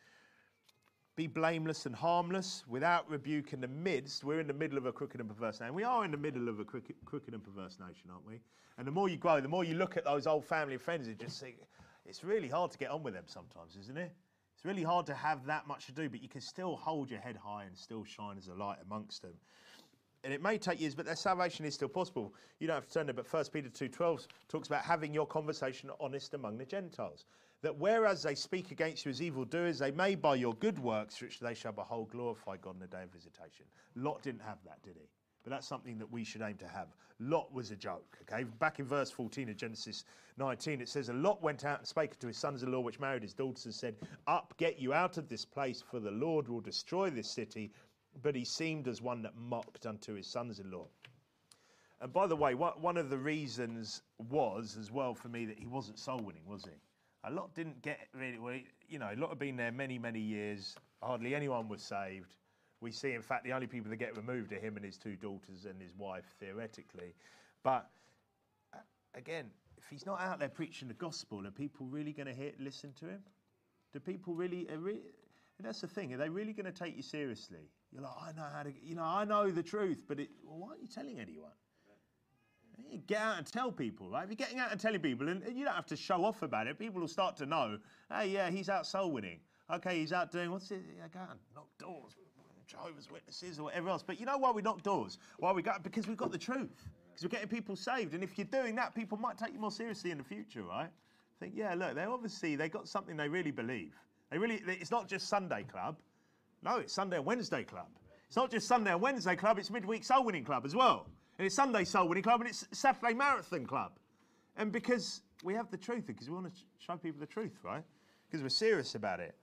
Be blameless and harmless, without rebuke in the midst. We're in the middle of a crooked and perverse nation. We are in the middle of a crooked, crooked and perverse nation, aren't we? And the more you grow, the more you look at those old family and friends, you just think, it's really hard to get on with them sometimes, isn't it? It's really hard to have that much to do, but you can still hold your head high and still shine as a light amongst them. And it may take years, but their salvation is still possible. You don't have to turn there, but First Peter two twelve talks about having your conversation honest among the Gentiles. That whereas they speak against you as evildoers, they may by your good works, which they shall behold, glorify God in the day of visitation. Lot didn't have that, did he? But that's something that we should aim to have. Lot was a joke, okay? Back in verse fourteen of Genesis nineteen, it says, and Lot went out and spake to his sons-in-law, which married his daughters, and said, up, get you out of this place, for the Lord will destroy this city. But he seemed as one that mocked unto his sons-in-law. And by the way, one of the reasons was, as well, for me, that he wasn't soul winning, was he? A lot didn't get really, well, you know, a lot have been there many, many years. Hardly anyone was saved. We see, in fact, the only people that get removed are him and his two daughters and his wife, theoretically. But again, if he's not out there preaching the gospel, are people really going to hear, listen to him? Do people really, are really, and that's the thing, are they really going to take you seriously? You're like, I know how to, you know, I know the truth, but it, well, why aren't you telling anyone? You get out and tell people, right? If you're getting out and telling people, and you don't have to show off about it, people will start to know, hey, yeah, he's out soul winning. Okay, he's out doing, what's it? I go and knock doors, Jehovah's Witnesses or whatever else. But you know why we knock doors? Why we got? Because we've got the truth. Because we're getting people saved. And if you're doing that, people might take you more seriously in the future, right? Think, yeah, look, they obviously, they got something they really believe. They really, it's not just Sunday club. No, it's Sunday and Wednesday club. It's not just Sunday and Wednesday club, it's midweek soul winning club as well. And it's Sunday soul winning club and it's Saturday marathon club. And because we have the truth, because we want to show people the truth, right? Because we're serious about it.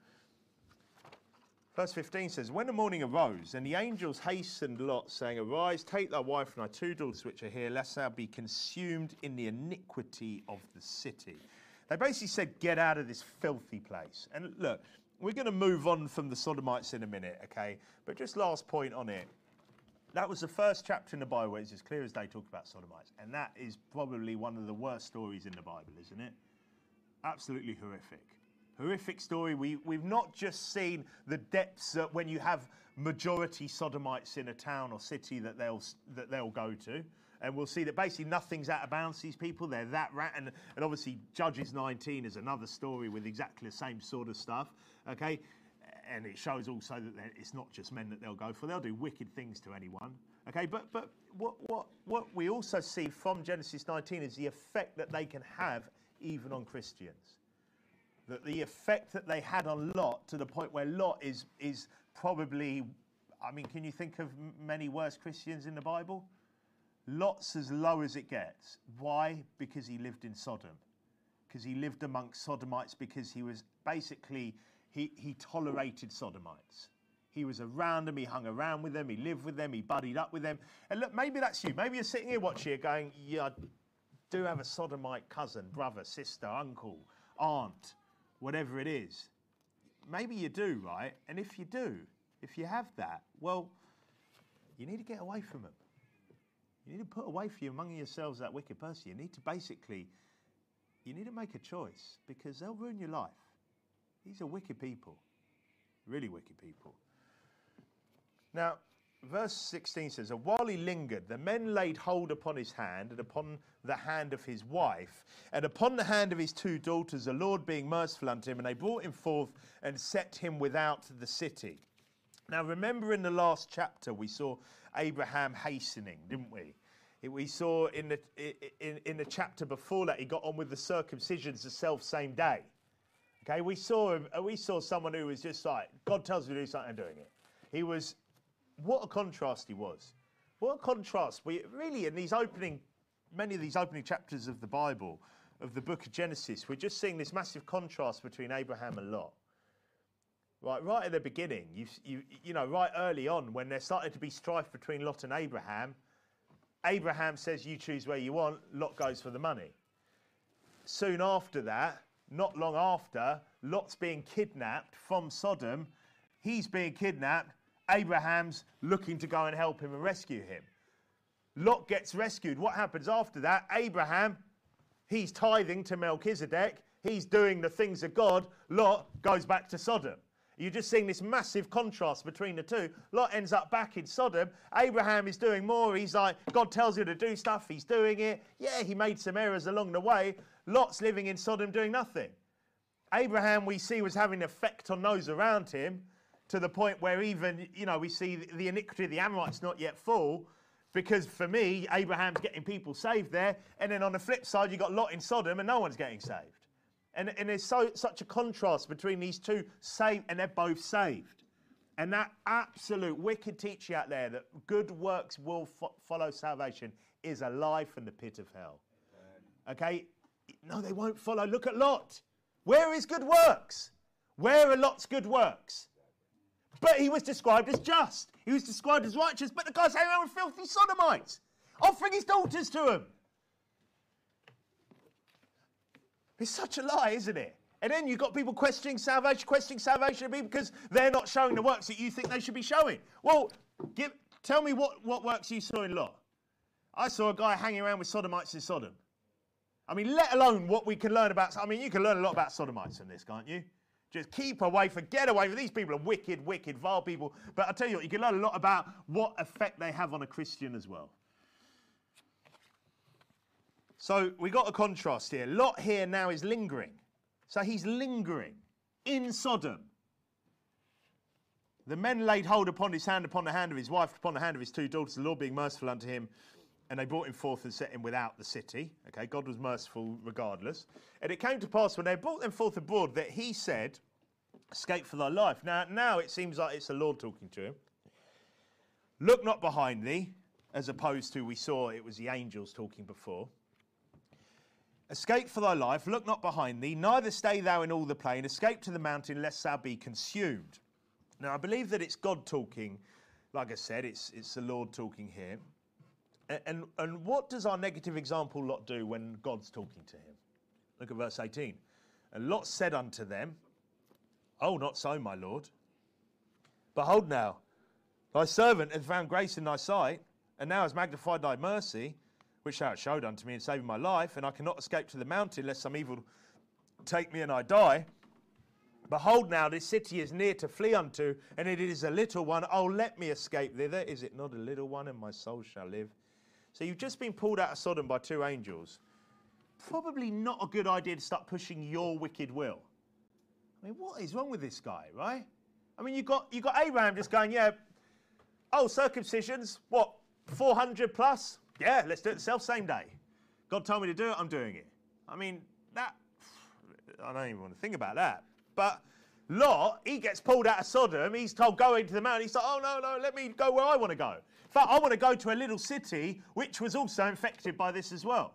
Verse fifteen says, when the morning arose, and the angels hastened Lot, saying, arise, take thy wife and thy two daughters which are here, lest thou be consumed in the iniquity of the city. They basically said, get out of this filthy place. And look, we're going to move on from the Sodomites in a minute, okay? But just last point on it. That was the first chapter in the Bible where it's as clear as day talked about Sodomites. And that is probably one of the worst stories in the Bible, isn't it? Absolutely horrific. Horrific story. We, we've not just seen the depths that when you have majority Sodomites in a town or city that they'll, that they'll go to. And we'll see that basically nothing's out of bounds, these people. They're that rat. And, and obviously Judges nineteen is another story with exactly the same sort of stuff. Okay? And it shows also that it's not just men that they'll go for. They'll do wicked things to anyone. Okay? But but what, what, what we also see from Genesis nineteen is the effect that they can have even on Christians. That the effect that they had on Lot, to the point where Lot is is probably, I mean, can you think of many worse Christians in the Bible? Lot's as low as it gets. Why? Because he lived in Sodom. Because he lived amongst Sodomites, because he was basically, he, he tolerated Sodomites. He was around them, he hung around with them, he lived with them, he buddied up with them. And look, maybe that's you. Maybe you're sitting here watching it going, yeah, I do have a Sodomite cousin, brother, sister, uncle, aunt, whatever it is. Maybe you do, right? And if you do, if you have that, well, you need to get away from them. You need to put away from you among yourselves that wicked person. You need to basically, you need to make a choice, because they'll ruin your life. These are wicked people, really wicked people. Now, verse sixteen says, and while he lingered, the men laid hold upon his hand and upon the hand of his wife and upon the hand of his two daughters, the Lord being merciful unto him, and they brought him forth and set him without the city. Now, remember in the last chapter, we saw Abraham hastening, didn't we? We saw in the, in, in the chapter before that, he got on with the circumcisions the self-same day. Okay, we saw him, we saw someone who was just like, God tells me to do something, I'm doing it. He was, what a contrast he was. What a contrast. We really, in these opening, many of these opening chapters of the Bible, of the book of Genesis, we're just seeing this massive contrast between Abraham and Lot. Right, right at the beginning, you, you, you know, right early on, when there started to be strife between Lot and Abraham, Abraham says, you choose where you want, Lot goes for the money. Soon after that, not long after, Lot's being kidnapped from Sodom. He's being kidnapped. Abraham's looking to go and help him and rescue him. Lot gets rescued. What happens after that? Abraham, he's tithing to Melchizedek. He's doing the things of God. Lot goes back to Sodom. You're just seeing this massive contrast between the two. Lot ends up back in Sodom. Abraham is doing more. He's like, God tells him to do stuff. He's doing it. Yeah, he made some errors along the way. Lot's living in Sodom doing nothing. Abraham, we see, was having an effect on those around him, to the point where even, you know, we see the iniquity of the Amorites not yet full, because for me, Abraham's getting people saved there, and then on the flip side, you've got Lot in Sodom and no one's getting saved. And, and there's so, such a contrast between these two, saved, and they're both saved. And that absolute wicked teaching out there that good works will fo- follow salvation is a lie from the pit of hell. Okay? No, they won't follow. Look at Lot. Where is good works? Where are Lot's good works? But he was described as just. He was described as righteous. But the guy's hanging around with filthy sodomites, offering his daughters to him. It's such a lie, isn't it? And then you've got people questioning salvation, questioning salvation because they're not showing the works that you think they should be showing. Well, give, tell me what, what works you saw in Lot. I saw a guy hanging around with sodomites in Sodom. I mean, let alone what we can learn about. I mean, you can learn a lot about sodomites from this, can't you? Just keep away, forget away. These people are wicked, wicked, vile people. But I tell you what, you can learn a lot about what effect they have on a Christian as well. So we got a contrast here. Lot here now is lingering. So he's lingering in Sodom. The men laid hold upon his hand, upon the hand of his wife, upon the hand of his two daughters, the Lord being merciful unto him. And they brought him forth and set him without the city. Okay, God was merciful regardless. And it came to pass when they brought them forth abroad that he said, escape for thy life. Now, now it seems like it's the Lord talking to him. Look not behind thee, as opposed to we saw it was the angels talking before. Escape for thy life, look not behind thee, neither stay thou in all the plain. Escape to the mountain, lest thou be consumed. Now, I believe that it's God talking. Like I said, it's, it's the Lord talking here. And, and what does our negative example Lot do when God's talking to him? Look at verse eighteen. And Lot said unto them, oh, not so, my Lord. Behold now, thy servant hath found grace in thy sight, and now has magnified thy mercy, which thou hast showed unto me in saving my life, and I cannot escape to the mountain, lest some evil take me and I die. Behold now, this city is near to flee unto, and it is a little one. Oh, let me escape thither. Is it not a little one, and my soul shall live? So you've just been pulled out of Sodom by two angels. Probably not a good idea to start pushing your wicked will. I mean, what is wrong with this guy, right? I mean, you got you got Abraham just going, yeah, oh, circumcisions, what, four hundred plus? Yeah, let's do it self same day. God told me to do it, I'm doing it. I mean, that, I don't even want to think about that. But Lot, he gets pulled out of Sodom. He's told, go into the mountain. He's like, oh, no, no, let me go where I want to go. In fact, I want to go to a little city which was also infected by this as well.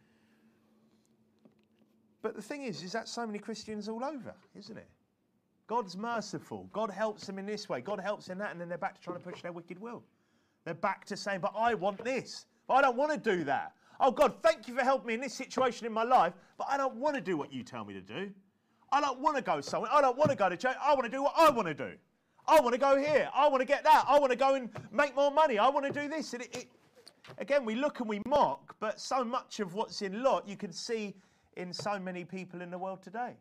But the thing is, is that so many Christians all over, isn't it? God's merciful. God helps them in this way. God helps in that. And then they're back to trying to push their wicked will. They're back to saying, but I want this. But I don't want to do that. Oh, God, thank you for helping me in this situation in my life. But I don't want to do what you tell me to do. I don't want to go somewhere. I don't want to go to church. I want to do what I want to do. I want to go here. I want to get that. I want to go and make more money. I want to do this. And it, it, again, we look and we mock, but so much of what's in Lot you can see in so many people in the world today.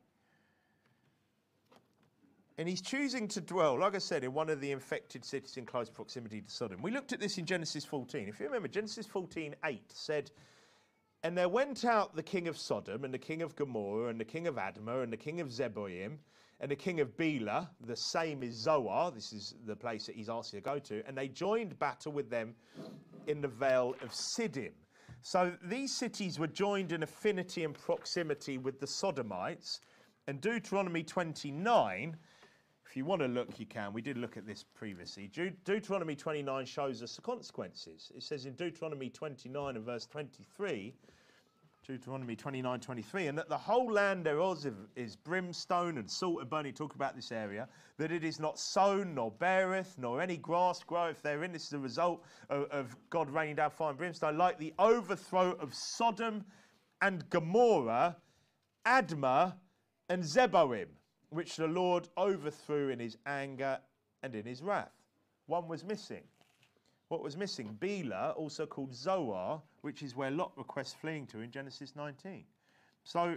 And he's choosing to dwell, like I said, in one of the infected cities in close proximity to Sodom. We looked at this in Genesis fourteen. If you remember, Genesis fourteen eight said, and there went out the king of Sodom, and the king of Gomorrah, and the king of Admah, and the king of Zeboim, and the king of Bela, the same is Zoar, this is the place that he's asked you to go to, and they joined battle with them in the vale of Siddim. So these cities were joined in affinity and proximity with the Sodomites, and Deuteronomy twenty-nine, if you want to look, you can. We did look at this previously. De- Deuteronomy twenty-nine shows us the consequences. It says in Deuteronomy twenty-nine and verse twenty-three, Deuteronomy twenty-nine, twenty-three, and that the whole land thereof is brimstone and salt and burning, talk about this area, that it is not sown, nor beareth, nor any grass groweth therein. This is the result of, of God raining down fire and brimstone, like the overthrow of Sodom and Gomorrah, Admah and Zeboim, which the Lord overthrew in his anger and in his wrath. One was missing. What was missing? Bela, also called Zoar, which is where Lot requests fleeing to in Genesis nineteen. So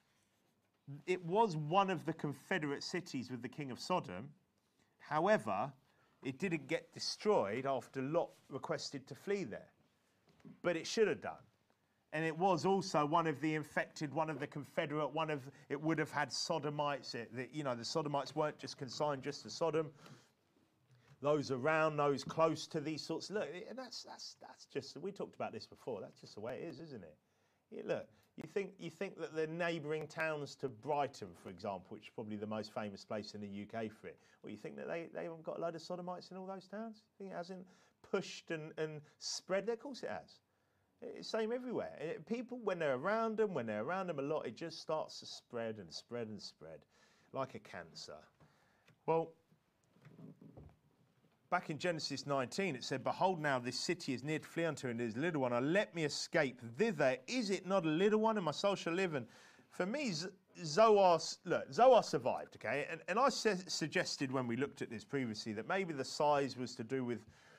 it was one of the confederate cities with the king of Sodom. However, it didn't get destroyed after Lot requested to flee there. But it should have done. And it was also one of the infected, one of the confederate, one of, it would have had Sodomites. It, the, you know, the Sodomites weren't just consigned just to Sodom. Those around, those close to these sorts. Look, and that's that's that's just, we talked about this before. That's just the way it is, isn't it? Yeah, look, you think you think that the neighbouring towns to Brighton, for example, which is probably the most famous place in the U K for it, well, you think that they, they haven't got a load of Sodomites in all those towns? You think it hasn't pushed and, and spread there? Of course it has. It's the same everywhere. It, people, when they're around them, when they're around them a lot, it just starts to spread and spread and spread like a cancer. Well, back in Genesis nineteen, it said, behold, now this city is near to flee unto, and it is a little one. And let me escape thither. Is it not a little one? And my soul shall live. And for me, Zoar, look, Zoar survived, okay? And, and I su- suggested when we looked at this previously that maybe the size was to do with,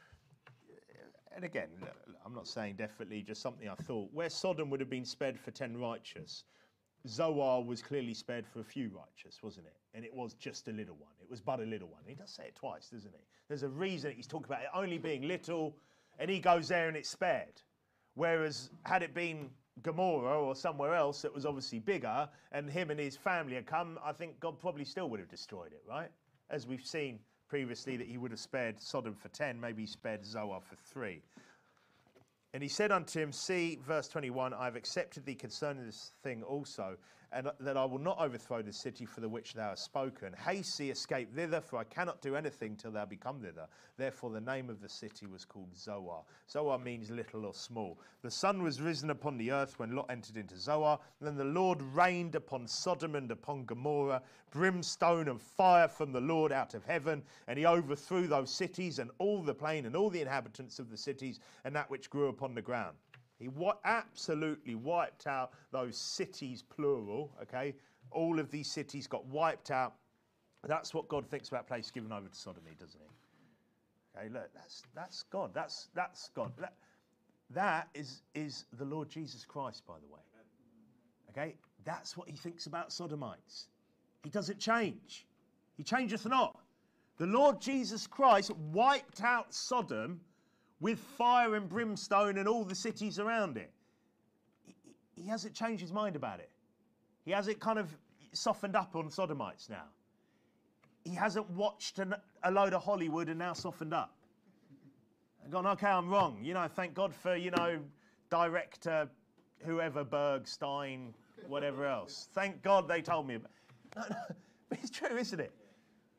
and again, I'm not saying definitely, just something I thought, where Sodom would have been spared for ten righteous, Zoar was clearly spared for a few righteous, wasn't it? And it was just a little one. It was but a little one. He does say it twice, doesn't he? There's a reason he's talking about it only being little, and he goes there and it's spared. Whereas had it been Gomorrah or somewhere else that was obviously bigger, and him and his family had come, I think God probably still would have destroyed it, right? As we've seen previously that he would have spared Sodom for ten, maybe he spared Zoar for three. And he said unto him, see, verse twenty-one, I have accepted thee concerning this thing also, and that I will not overthrow the city for the which thou hast spoken. Haste thee, escape thither, for I cannot do anything till thou be come thither. Therefore the name of the city was called Zoar. Zoar means little or small. The sun was risen upon the earth when Lot entered into Zoar. And then the Lord rained upon Sodom and upon Gomorrah, brimstone and fire from the Lord out of heaven. And he overthrew those cities and all the plain and all the inhabitants of the cities and that which grew upon the ground. He wa- absolutely wiped out those cities, plural, okay? All of these cities got wiped out. That's what God thinks about place given over to Sodom, doesn't he? Okay, look, that's that's God. That's that's God. That, that is, is the Lord Jesus Christ, by the way. Okay? That's what he thinks about Sodomites. He doesn't change. He changeth not. The Lord Jesus Christ wiped out Sodom with fire and brimstone and all the cities around it. He, he hasn't changed his mind about it. He hasn't kind of softened up on Sodomites now. He hasn't watched an, a load of Hollywood and now softened up. And gone, okay, I'm wrong. You know, thank God for, you know, director, whoever, Berg, Stein, whatever else. Thank God they told me about. No, no, but it's true, isn't it?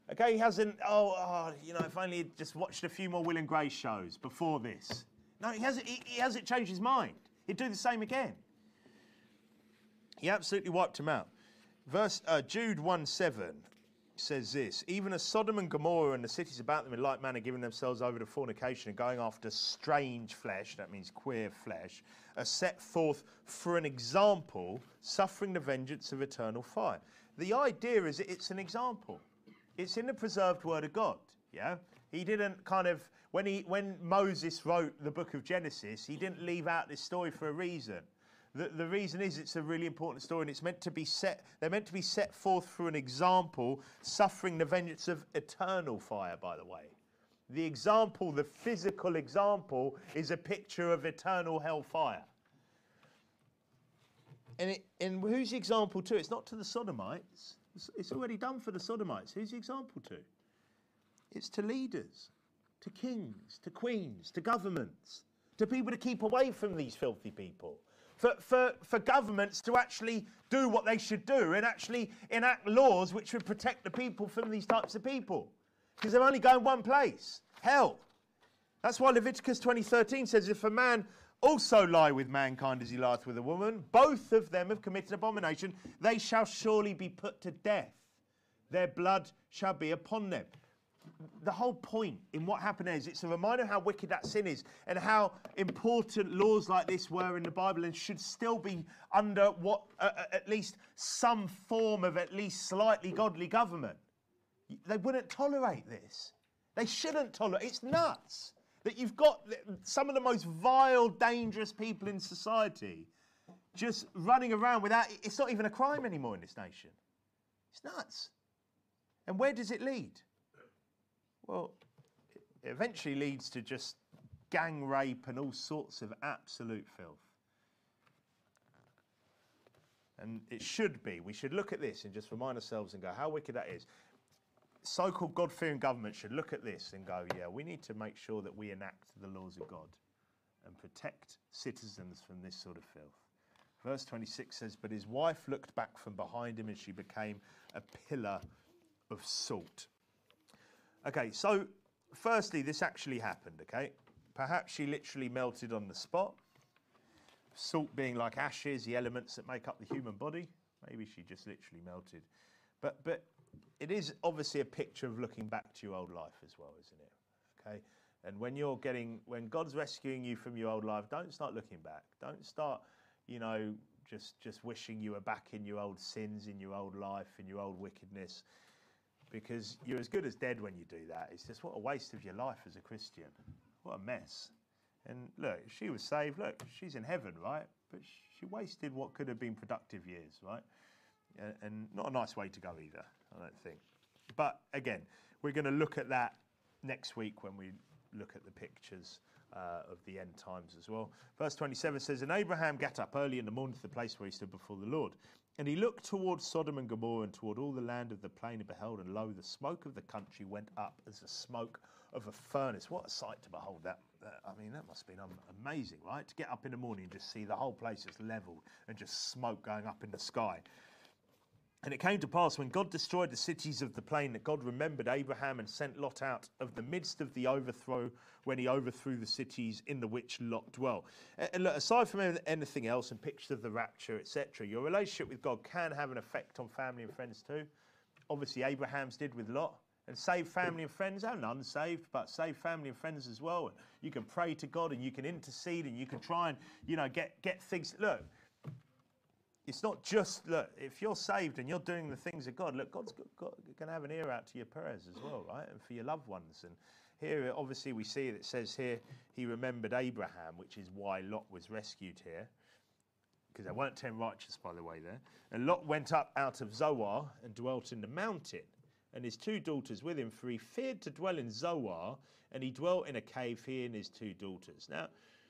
Okay, he hasn't, oh, oh, you know, if only he'd just watched a few more Will and Grace shows before this. No, he hasn't, he, he hasn't changed his mind. He'd do the same again. He absolutely wiped him out. Verse uh, Jude one seven says this, even as Sodom and Gomorrah and the cities about them in like manner giving themselves over to fornication and going after strange flesh, that means queer flesh, are set forth for an example, suffering the vengeance of eternal fire. The idea is that it's an example. It's in the preserved word of God, yeah? He didn't kind of, when he when Moses wrote the book of Genesis, he didn't leave out this story for a reason. The, the reason is it's a really important story, and it's meant to be set, they're meant to be set forth through an example, suffering the vengeance of eternal fire, by the way. The example, the physical example, is a picture of eternal hellfire. And, it, and who's the example to? It's not to the Sodomites. It's, it's already done for the Sodomites. Who's the example to? It's to leaders, to kings, to queens, to governments, to people to keep away from these filthy people. For, for, for governments to actually do what they should do and actually enact laws which would protect the people from these types of people. Because they're only going one place, hell. That's why Leviticus twenty thirteen says, if a man also lie with mankind as he lieth with a woman, both of them have committed abomination, they shall surely be put to death. Their blood shall be upon them. The whole point in what happened is it's a reminder of how wicked that sin is and how important laws like this were in the Bible and should still be under what uh, at least some form of at least slightly godly government. They wouldn't tolerate this. They shouldn't tolerate it. It's nuts that you've got some of the most vile, dangerous people in society just running around without... It's not even a crime anymore in this nation. It's nuts. And where does it lead? Well, it eventually leads to just gang rape and all sorts of absolute filth. And it should be. We should look at this and just remind ourselves and go, how wicked that is. So-called God-fearing government should look at this and go, yeah, we need to make sure that we enact the laws of God and protect citizens from this sort of filth. Verse twenty-six says, but his wife looked back from behind him and she became a pillar of salt. Okay, so firstly, this actually happened, okay? Perhaps she literally melted on the spot. Salt being like ashes, the elements that make up the human body. Maybe she just literally melted. But but it is obviously a picture of looking back to your old life as well, isn't it? Okay? And when you're getting, when God's rescuing you from your old life, don't start looking back. Don't start, you know, just, just wishing you were back in your old sins, in your old life, in your old wickedness. Because you're as good as dead when you do that. It's just what a waste of your life as a Christian. What a mess. And look, if she was saved, look, she's in heaven, right? But she wasted what could have been productive years, right? And not a nice way to go either, I don't think. But again, we're going to look at that next week when we look at the pictures uh, of the end times as well. Verse twenty-seven says, and Abraham got up early in the morning to the place where he stood before the Lord. And he looked towards Sodom and Gomorrah and toward all the land of the plain and beheld, and lo, the smoke of the country went up as the smoke of a furnace. What a sight to behold that. Uh, I mean, that must have been um, amazing, right? To get up in the morning and just see the whole place just leveled and just smoke going up in the sky. And it came to pass when God destroyed the cities of the plain that God remembered Abraham and sent Lot out of the midst of the overthrow when he overthrew the cities in the which Lot dwelt. And look, aside from anything else and pictures of the rapture, et cetera, your relationship with God can have an effect on family and friends too. Obviously, Abraham's did with Lot. And saved family and friends, and unsaved, but saved family and friends as well. You can pray to God and you can intercede and you can try and, you know, get, get things. Look, it's not just, look, if you're saved and you're doing the things of God, look, God's going to have an ear out to your prayers as well, right? And for your loved ones. And here, obviously, we see that it says here, he remembered Abraham, which is why Lot was rescued here. Because there weren't ten righteous, by the way, there. And Lot went up out of Zoar and dwelt in the mountain, and his two daughters with him, for he feared to dwell in Zoar, and he dwelt in a cave, he and his two daughters. Now,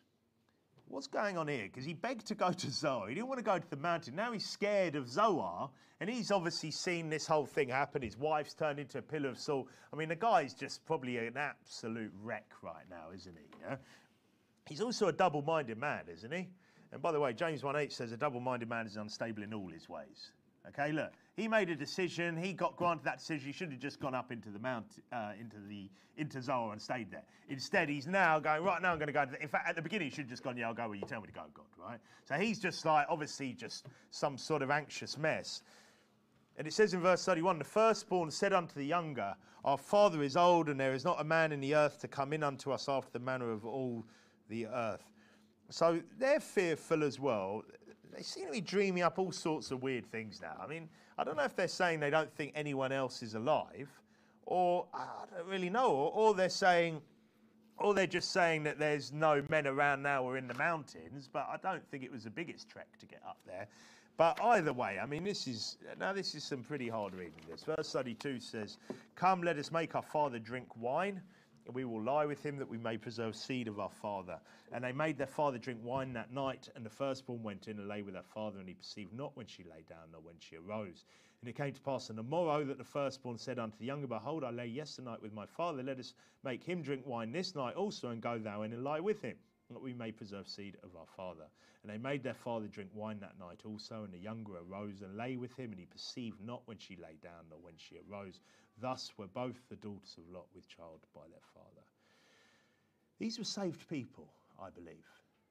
what's going on here? Because he begged to go to Zoar. He didn't want to go to the mountain. Now he's scared of Zoar, and he's obviously seen this whole thing happen. His wife's turned into a pillar of salt. I mean, the guy's just probably an absolute wreck right now, isn't he? Yeah? He's also a double-minded man, isn't he? And by the way, James one eight says a double-minded man is unstable in all his ways. Okay, look, he made a decision. He got granted that decision. He should have just gone up into the mount, uh, into the into Zoar and stayed there. Instead, he's now going, right now I'm going to go. To the, in fact, at the beginning, he should have just gone, yeah, I'll go where you tell me to go, God, right? So he's just like, obviously, just some sort of anxious mess. And it says in verse thirty-one, the firstborn said unto the younger, our father is old, and there is not a man in the earth to come in unto us after the manner of all the earth. So they're fearful as well. They seem to be dreaming up all sorts of weird things now. I mean, I don't know if they're saying they don't think anyone else is alive, or I don't really know, or, or they're saying, or they're just saying that there's no men around now or in the mountains, but I don't think it was the biggest trek to get up there. But either way, I mean, this is, now this is some pretty hard reading. This verse thirty-two says, come, let us make our father drink wine, and we will lie with him that we may preserve seed of our father. And they made their father drink wine that night, and the firstborn went in and lay with her father, and he perceived not when she lay down nor when she arose. And it came to pass on the morrow that the firstborn said unto the younger, behold, I lay yesternight with my father, let us make him drink wine this night also, and go thou in and lie with him, that we may preserve seed of our father. And they made their father drink wine that night also, and the younger arose and lay with him, and he perceived not when she lay down nor when she arose. Thus were both the daughters of Lot with child by their father. These were saved people, I believe.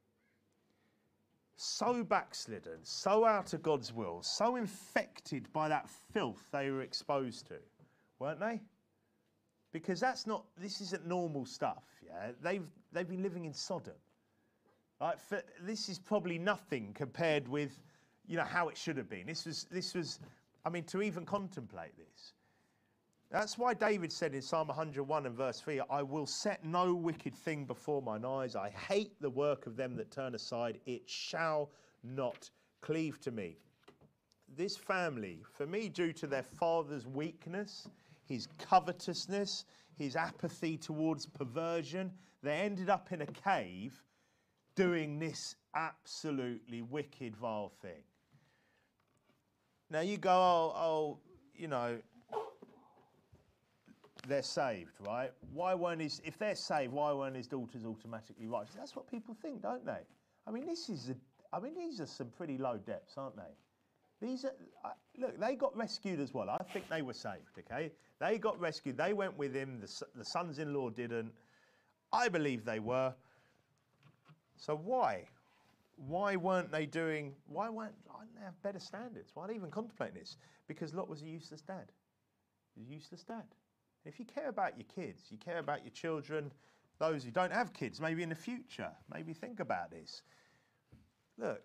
So backslidden, so out of God's will, so infected by that filth they were exposed to, weren't they? Because that's not, this isn't normal stuff, yeah? They've, they've been living in Sodom. Like, for, this is probably nothing compared with, you know, how it should have been. This was, this was, I mean, to even contemplate this. That's why David said in Psalm one hundred one and verse three, I will set no wicked thing before mine eyes. I hate the work of them that turn aside. It shall not cleave to me. This family, for me, due to their father's weakness, his covetousness, his apathy towards perversion, they ended up in a cave doing this absolutely wicked, vile thing. Now you go, oh, oh, you know, they're saved, right? Why weren't his, if they're saved, why weren't his daughters automatically righteous? That's what people think, don't they? I mean, this is, a, I mean, these are some pretty low depths, aren't they? These are, uh, look, they got rescued as well. I think they were saved, okay? They got rescued. They went with him. The, the sons-in-law didn't. I believe they were. So why? Why weren't they doing, why weren't, why didn't they have better standards? Why are they even contemplating this? Because Lot was a useless dad. He was a useless dad. If you care about your kids, you care about your children, those who don't have kids, maybe in the future, maybe think about this. Look,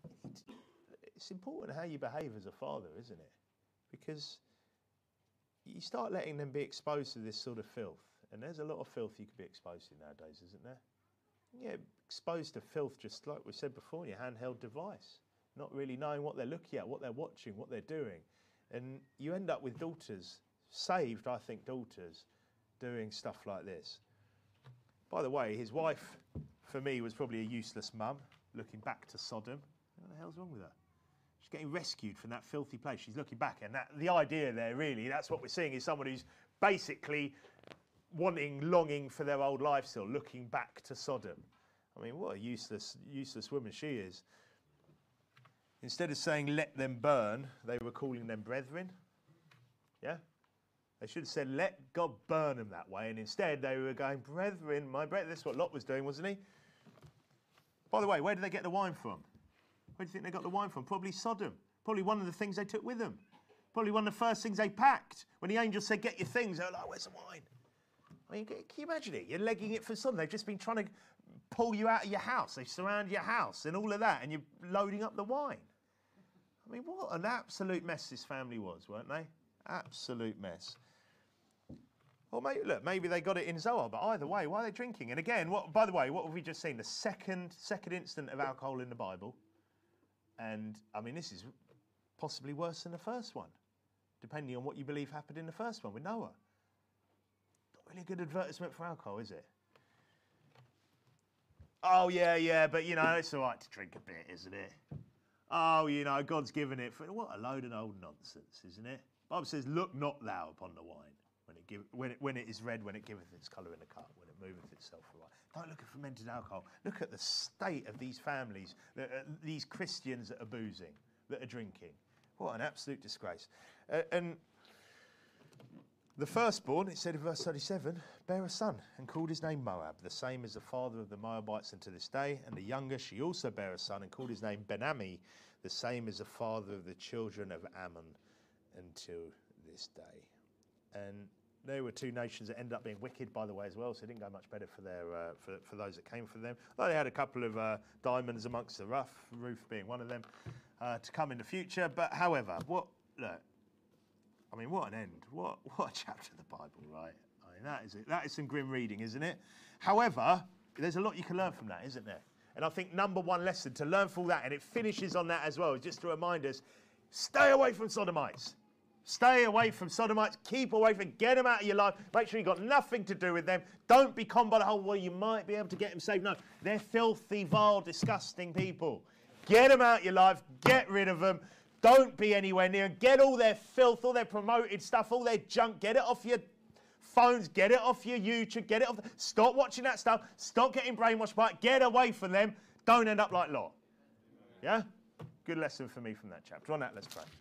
it's important how you behave as a father, isn't it? Because you start letting them be exposed to this sort of filth. And there's a lot of filth you could be exposed to nowadays, isn't there? Yeah, exposed to filth, just like we said before, your handheld device. Not really knowing what they're looking at, what they're watching, what they're doing. And you end up with daughters, saved, I think, daughters, doing stuff like this. By the way, his wife, for me, was probably a useless mum, looking back to Sodom. What the hell's wrong with her? She's getting rescued from that filthy place. She's looking back, and that, the idea there, really, that's what we're seeing, is someone who's basically wanting, longing for their old life still, looking back to Sodom. I mean, what a useless, useless woman she is. Instead of saying, let them burn, they were calling them brethren. Yeah? They should have said, let God burn them that way. And instead, they were going, brethren, my brethren. That's what Lot was doing, wasn't he? By the way, where did they get the wine from? Where do you think they got the wine from? Probably Sodom. Probably one of the things they took with them. Probably one of the first things they packed. When the angel said, get your things, they were like, where's the wine? I mean, can you imagine it? You're legging it for Sodom. They've just been trying to pull you out of your house. They've surrounded your house and all of that, and you're loading up the wine. I mean, what an absolute mess this family was, weren't they? Absolute mess. Well, maybe, look, maybe they got it in Zoar, but either way, why are they drinking? And again, what, by the way, what have we just seen? The second, second instant of alcohol in the Bible. And, I mean, this is possibly worse than the first one, depending on what you believe happened in the first one with Noah. Not really a good advertisement for alcohol, is it? Oh, yeah, yeah, but, you know, it's all right to drink a bit, isn't it? Oh, you know, God's given it for... What a load of old nonsense, isn't it? The Bible says, look not thou upon the wine, when it, give, when, it, when it is red, when it giveth its colour in the cup, when it moveth itself aright. Don't look at fermented alcohol. Look at the state of these families, that, uh, these Christians that are boozing, that are drinking. What an absolute disgrace. Uh, and the firstborn, it said in verse thirty-seven, bare a son and called his name Moab, the same as the father of the Moabites unto this day. And the younger, she also bare a son and called his name Ben-Ammi, the same as the father of the children of Ammon until this day. And there were two nations that ended up being wicked, by the way, as well, so it didn't go much better for their uh, for, for those that came for them. Though they had a couple of uh, diamonds amongst the rough, Ruth being one of them, uh, to come in the future. But however, what look, I mean, what an end! What what a chapter of the Bible, right? I mean, that is it. That is some grim reading, isn't it? However, there's a lot you can learn from that, isn't there? And I think number one lesson to learn from that, and it finishes on that as well, is just to remind us: stay away from sodomites. Stay away from sodomites. Keep away from. Get them out of your life. Make sure you've got nothing to do with them. Don't be conned by the whole. Well, you might be able to get them saved. No, they're filthy, vile, disgusting people. Get them out of your life. Get rid of them. Don't be anywhere near them. Get all their filth, all their promoted stuff, all their junk. Get it off your phones. Get it off your YouTube. Get it off. Stop watching that stuff. Stop getting brainwashed by it. Get away from them. Don't end up like Lot. Yeah? Good lesson for me from that chapter. On that, let's pray.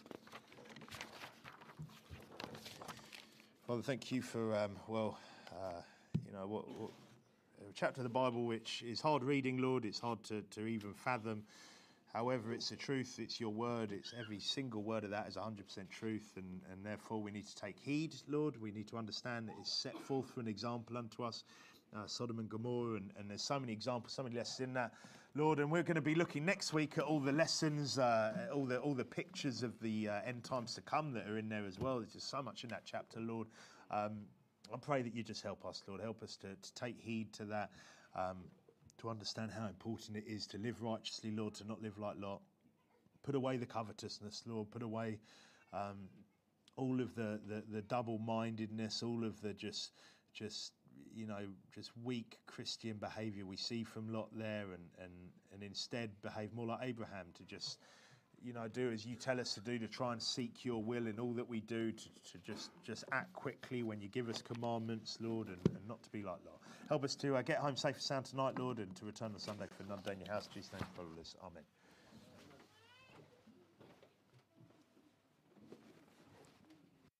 Father, thank you for, um, well, uh, you know, what, what, a chapter of the Bible which is hard reading, Lord. It's hard to, to even fathom. However, it's the truth. It's your word. It's every single word of that is one hundred percent truth. And, and therefore, we need to take heed, Lord. We need to understand that it's set forth for an example unto us, uh, Sodom and Gomorrah. And, and there's so many examples, so many lessons in that, Lord. And we're going to be looking next week at all the lessons, uh, all the all the pictures of the uh, end times to come that are in there as well. There's just so much in that chapter, Lord. Um, I pray that you just help us, Lord. Help us to, to take heed to that, um, to understand how important it is to live righteously, Lord, to not live like Lot. Put away the covetousness, Lord. Put away um, all of the, the, the double-mindedness, all of the just, just you know, just weak Christian behaviour we see from Lot there, and, and, and instead behave more like Abraham, to just, you know, do as you tell us to do, to try and seek your will in all that we do, to, to just, just act quickly when you give us commandments, Lord, and, and not to be like Lot. Help us to uh, get home safe and sound tonight, Lord, and to return on Sunday for another day in your house. In Jesus' name, follow us. Amen.